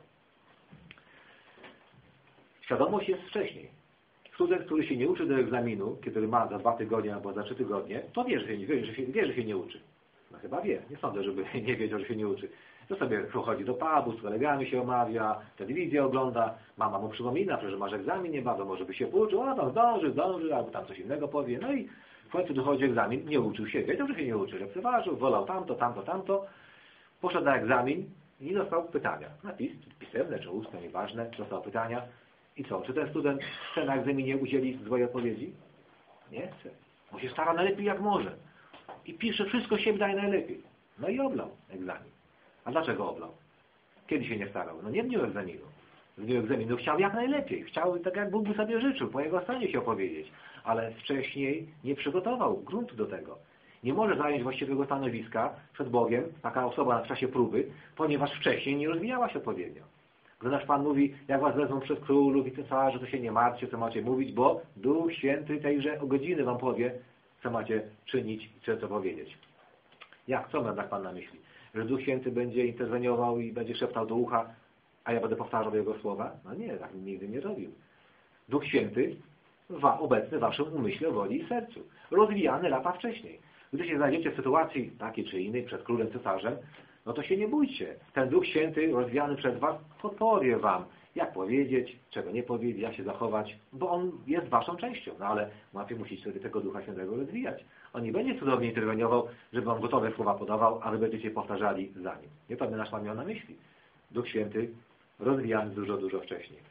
Świadomość jest wcześniej. Student, który się nie uczy do egzaminu, kiedy ma za dwa tygodnie albo za trzy tygodnie, to wie, że się, wie, że się, wie, że się nie uczy. No chyba wie. Nie sądzę, żeby nie wiedział, że się nie uczy. To sobie chodzi do pubu, z kolegami się omawia, telewizję ogląda, mama mu przypomina, że masz egzamin niebawem, może by się pouczył, a tam zdąży, zdąży, albo tam coś innego powie. No i W końcu dochodzi egzamin, nie uczył się, wiedział, że się nie uczy, lekceważył, wolał tamto, tamto, tamto. Poszedł na egzamin i dostał pytania. Napis, pisemne czy ustne, nieważne, dostał pytania. I co, czy ten student chce na egzaminie udzielić złej odpowiedzi? Nie chce. On się stara najlepiej jak może. I pisze wszystko, siebie daje najlepiej. No i oblał egzamin. A dlaczego oblał? Kiedy się nie starał? No nie w dniu egzaminu. W dniu egzaminu chciał jak najlepiej. Chciał tak, jak Bóg by sobie życzył, po jego stanie się opowiedzieć. Ale wcześniej nie przygotował gruntu do tego. Nie może zająć właściwego stanowiska przed Bogiem, taka osoba w czasie próby, ponieważ wcześniej nie rozwijała się odpowiednio. Gdy nasz Pan mówi, jak was wezmą przez królów i cesarzy, to się nie martwcie, co macie mówić, bo Duch Święty tejże o godziny wam powie, co macie czynić i co, co powiedzieć. Jak? Co ma nasz Pan na myśli? Że Duch Święty będzie interweniował i będzie szeptał do ucha, a ja będę powtarzał Jego słowa? No nie, tak nigdy nie robił. Duch Święty wa, obecny w waszym umyśle, woli i sercu. Rozwijany lata wcześniej. Gdy się znajdziecie w sytuacji takiej czy innej, przed królem, cesarzem, no to się nie bójcie. Ten Duch Święty rozwijany przez was podpowie wam, jak powiedzieć, czego nie powiedzieć, jak się zachować, bo On jest waszą częścią. No ale najpierw musicie sobie tego Ducha Świętego rozwijać. On nie będzie cudownie interweniował, żeby wam gotowe słowa podawał, a wy będziecie powtarzali za Nim. Nie to by nasz Pan miał na myśli. Duch Święty rozwijany dużo, dużo wcześniej.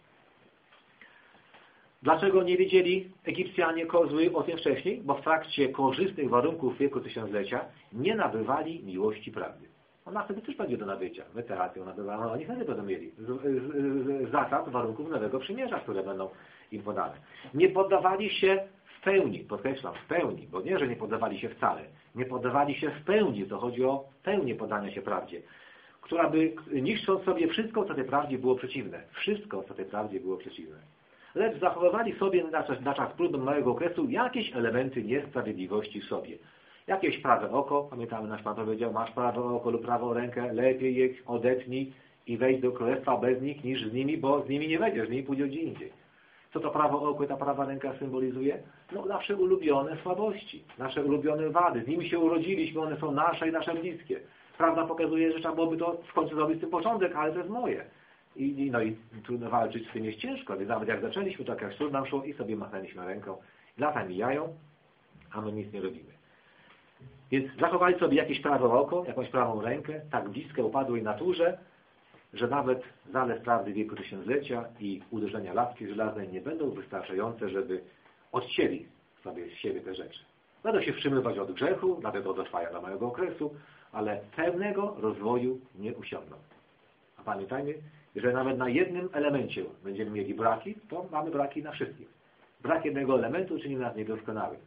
Dlaczego nie wiedzieli Egipcjanie kozły o tym wcześniej? Bo w trakcie korzystnych warunków wieku tysiąclecia nie nabywali miłości prawdy. Ona wtedy też będzie do nabycia. My teraz ją nabywamy, oni wtedy będą mieli. Z, z, z zasad, warunków nowego przymierza, które będą im podane. Nie poddawali się w pełni, podkreślam, w pełni, bo nie, że nie poddawali się wcale. Nie poddawali się w pełni, to chodzi o pełnię poddania się prawdzie, która by, niszcząc sobie wszystko, co tej prawdzie było przeciwne. Wszystko, co tej prawdzie było przeciwne. Lecz zachowywali sobie na czas, na czas próby małego okresu jakieś elementy niesprawiedliwości w sobie. Jakieś prawe oko, pamiętamy, nasz Pan powiedział, masz prawe oko lub prawą rękę, lepiej je odetnij i wejdź do królestwa bez nich niż z nimi, bo z nimi nie wejdziesz, z nimi pójdzie gdzie indziej. Co to prawe oko i ta prawa ręka symbolizuje? No nasze ulubione słabości, nasze ulubione wady. Z nimi się urodziliśmy, one są nasze i nasze bliskie. Prawda pokazuje, że trzeba byłoby to w końcu zrobić z tym porządek, ale to jest moje. I, no i trudno walczyć z tym jest ciężko, więc nawet jak zaczęliśmy, to jak sztur nam szło i sobie machnęliśmy ręką. Lata mijają, a my nic nie robimy. Więc zachowali sobie jakieś prawe oko, jakąś prawą rękę, tak bliskie upadłej naturze, że nawet zalez prawdy wieku tysiąclecia i uderzenia laski żelaznej nie będą wystarczające, żeby odcięli sobie z siebie te rzeczy. Będą się wstrzymywać od grzechu, dlatego dotrwają do małego okresu, ale pełnego rozwoju nie osiągną. A pamiętajmy, że nawet na jednym elemencie będziemy mieli braki, to mamy braki na wszystkich. Brak jednego elementu czyni nas niedoskonałym.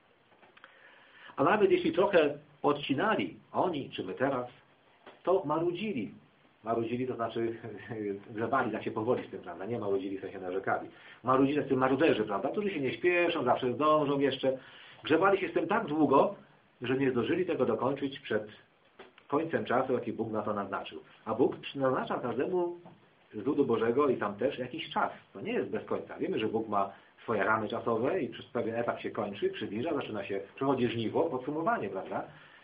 A nawet jeśli trochę odcinali oni, czy my teraz, to marudzili. Marudzili to znaczy grzebali tak się powoli z tym, prawda? Nie marudzili, w sensie narzekali. Marudzili z tym maruderzy, prawda? Którzy się nie śpieszą, zawsze zdążą jeszcze. Grzebali się z tym tak długo, że nie zdążyli tego dokończyć przed końcem czasu, jaki Bóg na to naznaczył. A Bóg naznacza każdemu z ludu Bożego i tam też jakiś czas. To nie jest bez końca. Wiemy, że Bóg ma swoje ramy czasowe i przez pewien etap się kończy, przybliża, zaczyna się, przychodzi żniwo, podsumowanie, prawda?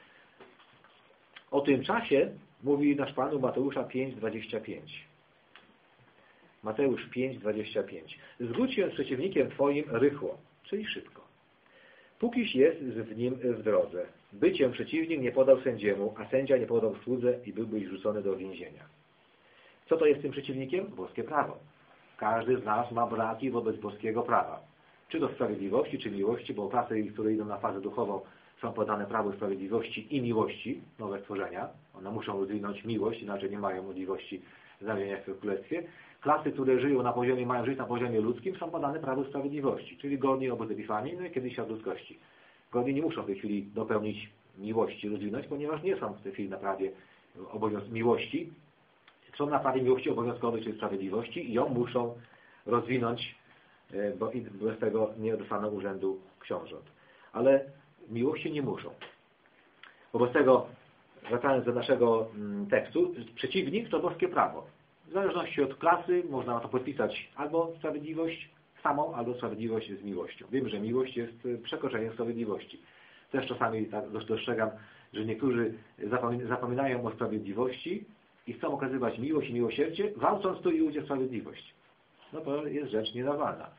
O tym czasie mówi nasz Pan u Mateusza pięć, dwadzieścia pięć. Mateusz pięć, dwadzieścia pięć. Zgódź się z przeciwnikiem Twoim rychło, czyli szybko. Pókiś jest w nim w drodze, by Cię przeciwnik nie podał sędziemu, a sędzia nie podał słudze i byłbyś rzucony do więzienia. Co to jest tym przeciwnikiem? Boskie prawo. Każdy z nas ma braki wobec boskiego prawa. Czy do sprawiedliwości, czy miłości, bo klasy, które idą na fazę duchową, są podane prawu sprawiedliwości i miłości, nowe stworzenia. One muszą rozwinąć miłość, inaczej nie mają możliwości znalezienia się w Królestwie. Klasy, które żyją na poziomie, mają żyć na poziomie ludzkim, są podane prawu sprawiedliwości, czyli godni obóz Epifanii, no i kiedyś od ludzkości. Godni nie muszą w tej chwili dopełnić miłości, rozwinąć, ponieważ nie są w tej chwili na prawie obowiąz miłości. Są na prawie miłości obowiązkowej, czyli sprawiedliwości i ją muszą rozwinąć, bo bez tego nie dostaną urzędu książąt. Ale miłości nie muszą. Wobec tego, wracając do naszego tekstu, przeciwnik to boskie prawo. W zależności od klasy można na to podpisać albo sprawiedliwość samą, albo sprawiedliwość z miłością. Wiem, że miłość jest przekroczeniem sprawiedliwości. Też czasami tak dostrzegam, że niektórzy zapominają o sprawiedliwości i chcą okazywać miłość i miłosierdzie, gwałcąc tu i ujdzie sprawiedliwość. No to jest rzecz niedawalna.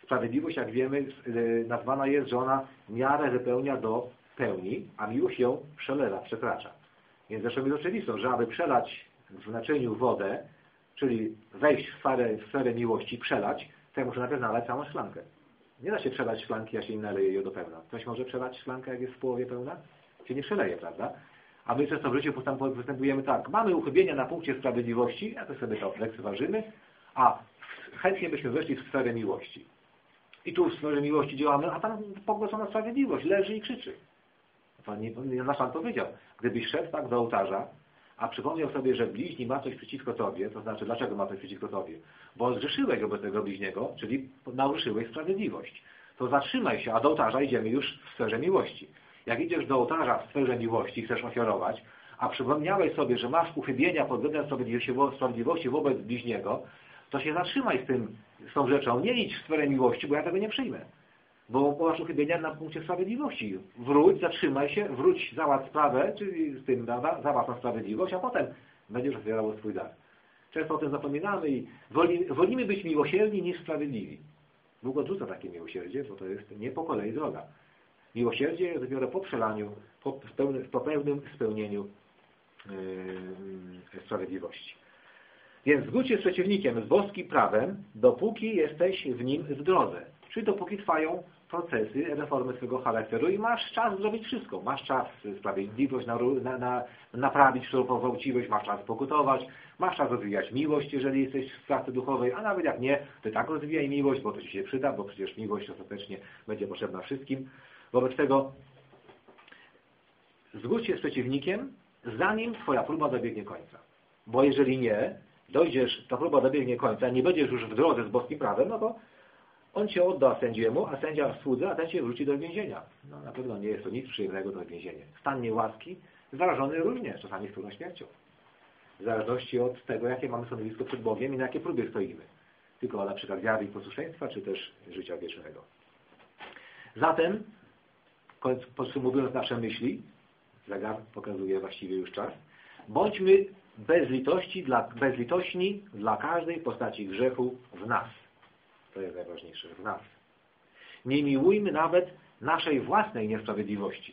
Sprawiedliwość, jak wiemy, nazwana jest, że ona miarę wypełnia do pełni, a miłość ją przelewa, przekracza. Więc zresztą jest oczywistą, że aby przelać w naczyniu wodę, czyli wejść w sferę, w sferę miłości, przelać, to ja muszę najpierw nalać całą szklankę. Nie da się przelać szklanki, ja się nie naleję jej do pełna. Ktoś może przelać szklankę, jak jest w połowie pełna? Się nie przeleje, prawda? A my często w życiu postępujemy tak. Mamy uchybienia na punkcie sprawiedliwości, a to sobie to lekceważymy, a chętnie byśmy weszli w sferę miłości. I tu w sferze miłości działamy, a tam pogłosona sprawiedliwość leży i krzyczy. Pan nie, nasz Pan powiedział, gdybyś szedł tak do ołtarza, a przypomniał sobie, że bliźni ma coś przeciwko tobie, to znaczy, dlaczego ma coś przeciwko tobie? Bo zgrzeszyłeś wobec tego bliźniego, czyli naruszyłeś sprawiedliwość. To zatrzymaj się, a do ołtarza idziemy już w sferze miłości. Jak idziesz do ołtarza w sferze miłości, chcesz ofiarować, a przypomniałeś sobie, że masz uchybienia pod względem sprawiedliwości wobec bliźniego, to się zatrzymaj z tym, z tą rzeczą. Nie idź w sferę miłości, bo ja tego nie przyjmę. Bo masz uchybienia na punkcie sprawiedliwości. Wróć, zatrzymaj się, wróć, załatw sprawę, czyli z tym, prawda, załatw na sprawiedliwość, a potem będziesz ofiarował swój dar. Często o tym zapominamy i woli, wolimy być miłosierni niż sprawiedliwi. Bóg odrzuca takie miłosierdzie, bo to jest nie po kolei droga. Miłosierdzie jest dopiero po przelaniu, po, pełnym, po pełnym spełnieniu yy, sprawiedliwości. Więc zgódź się z przeciwnikiem, z boskim prawem, dopóki jesteś w nim w drodze. Czyli dopóki trwają procesy reformy swego charakteru i masz czas zrobić wszystko. Masz czas sprawiedliwość na, na, na, naprawić, którą powałciłeś, masz czas pokutować, masz czas rozwijać miłość, jeżeli jesteś w pracy duchowej, a nawet jak nie, to tak rozwijaj miłość, bo to ci się przyda, bo przecież miłość ostatecznie będzie potrzebna wszystkim. Wobec tego zgódź się z przeciwnikiem, zanim twoja próba dobiegnie końca. Bo jeżeli nie, dojdziesz, ta próba dobiegnie końca, nie będziesz już w drodze z boskim prawem, no to on cię odda sędziemu, a sędzia w słudze, a ten cię wrzuci do więzienia. No na pewno nie jest to nic przyjemnego do więzienia. Stan niełaski zarażony również, czasami skórą śmiercią. W zależności od tego, jakie mamy stanowisko przed Bogiem i na jakie próby stoimy. Tylko na przykład wiary i posłuszeństwa, czy też życia wiecznego. Zatem, podsumowując nasze myśli, zegar pokazuje właściwie już czas, bądźmy bezlitości dla, bezlitośni dla każdej postaci grzechu w nas. To jest najważniejsze, w nas. Nie miłujmy nawet naszej własnej niesprawiedliwości.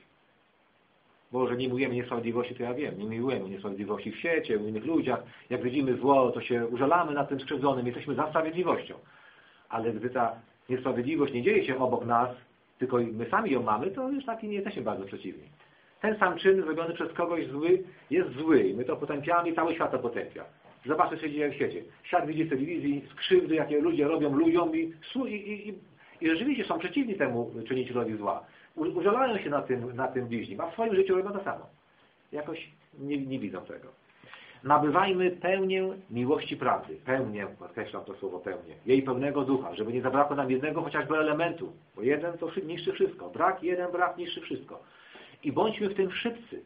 Bo że nie miłujemy niesprawiedliwości, to ja wiem. Nie miłujemy niesprawiedliwości w świecie, u innych ludziach. Jak widzimy zło, to się użalamy nad tym skrzywdzonym. Jesteśmy za sprawiedliwością. Ale gdy ta niesprawiedliwość nie dzieje się obok nas, tylko my sami ją mamy, to już taki nie jesteśmy bardzo przeciwni. Ten sam czyn zrobiony przez kogoś zły jest zły. I my to potępiamy i cały świat to potępia. Zobaczcie, co się dzieje w świecie. Świat widzi w telewizji skrzywdy, jakie ludzie robią ludziom i, i, i, i rzeczywiście są przeciwni temu czynicielowi zła. Użalają się na tym, na tym bliźnim, a w swoim życiu robią to samo. Jakoś nie, nie widzą tego. Nabywajmy pełnię miłości prawdy. Pełnię, podkreślam to słowo pełnię. Jej pełnego ducha, żeby nie zabrakło nam jednego chociażby elementu. Bo jeden to niszczy wszystko. Brak, jeden brak niszczy wszystko. I bądźmy w tym szybcy,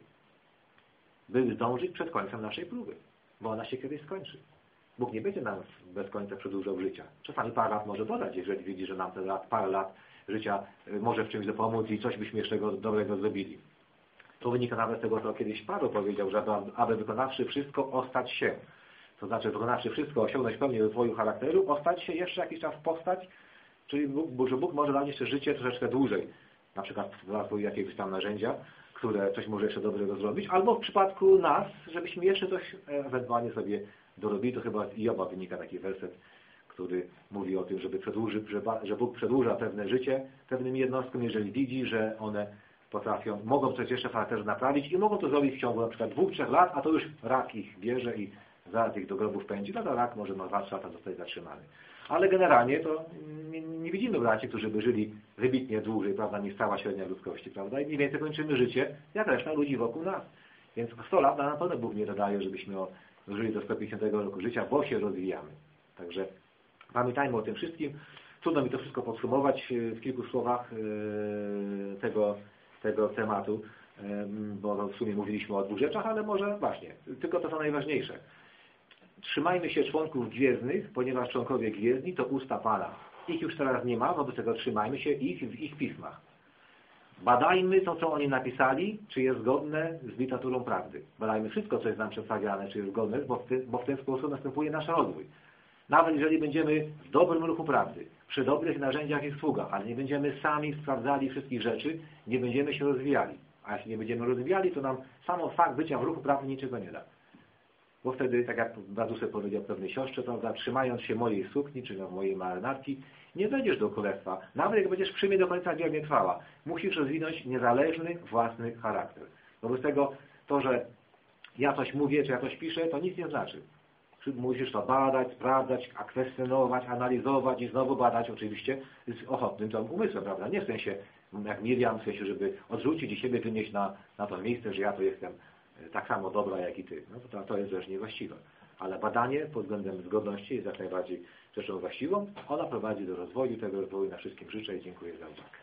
by zdążyć przed końcem naszej próby. Bo ona się kiedyś skończy. Bóg nie będzie nam bez końca przedłużał życia. Czasami parę lat może dodać, jeżeli widzi, że nam te lat, parę lat życia może w czymś dopomóc i coś byśmy jeszcze dobrego zrobili. To wynika nawet z tego, co kiedyś Paweł powiedział, że aby wykonawszy wszystko, ostać się. To znaczy, wykonawszy wszystko, osiągnąć pełnię rozwoju charakteru, ostać się, jeszcze jakiś czas postać, czyli Bóg, że Bóg może dać jeszcze życie troszeczkę dłużej. Na przykład w rozwoju jakiegoś tam narzędzia, które coś może jeszcze dobrego zrobić, albo w przypadku nas, żebyśmy jeszcze coś ewentualnie sobie dorobili. To chyba z Joba wynika taki werset, który mówi o tym, żeby przedłuży, że Bóg przedłuża pewne życie pewnym jednostkom, jeżeli widzi, że one potrafią, mogą coś jeszcze w charakterze naprawić i mogą to zrobić w ciągu na przykład dwóch, trzech lat, a to już rak ich bierze i zaraz ich do grobów pędzi. No to rak może na dwa, trzy lata zostać zatrzymany. Ale generalnie to nie, nie widzimy braci, którzy by żyli wybitnie dłużej, prawda, niż cała średnia ludzkości, prawda? I mniej więcej kończymy życie, jak reszta ludzi wokół nas. Więc sto lat na pewno Bóg nie dodaje, żebyśmy żyli do sto pięćdziesiątego roku życia, bo się rozwijamy. Także pamiętajmy o tym wszystkim. Trudno mi to wszystko podsumować w kilku słowach tego, tego tematu, bo w sumie mówiliśmy o dwóch rzeczach, ale może właśnie, tylko to co najważniejsze. Trzymajmy się członków gwiezdnych, ponieważ członkowie gwiezdni to usta Pana. Ich już teraz nie ma, wobec tego trzymajmy się ich w ich pismach. Badajmy to, co oni napisali, czy jest zgodne z literaturą prawdy. Badajmy wszystko, co jest nam przedstawiane, czy jest zgodne, bo w, ty, bo w ten sposób następuje nasz rozwój. Nawet jeżeli będziemy w dobrym ruchu prawdy, przy dobrych narzędziach i sługach, ale nie będziemy sami sprawdzali wszystkich rzeczy, nie będziemy się rozwijali. A jeśli nie będziemy rozwijali, to nam samo fakt bycia w ruchu prawnym niczego nie da. Bo wtedy, tak jak Bradusek powiedział pewnej siostrze, prawda, trzymając się mojej sukni, czy no, mojej marynarki, nie wejdziesz do królestwa. Nawet jak będziesz przy mnie do końca wiernie trwała. Musisz rozwinąć niezależny, własny charakter. Wobec tego to, że ja coś mówię, czy ja coś piszę, to nic nie znaczy. Musisz to badać, sprawdzać, kwestionować, analizować i znowu badać oczywiście z ochotnym tam umysłem, prawda? Nie w sensie, jak Miriam, w sensie, żeby odrzucić i siebie wynieść na, na to miejsce, że ja to jestem tak samo dobra jak i ty. No to, to jest rzecz niewłaściwa. Ale badanie pod względem zgodności jest jak najbardziej rzeczą właściwą. Ona prowadzi do rozwoju, tego rozwoju na wszystkim życzę i dziękuję za uwagę.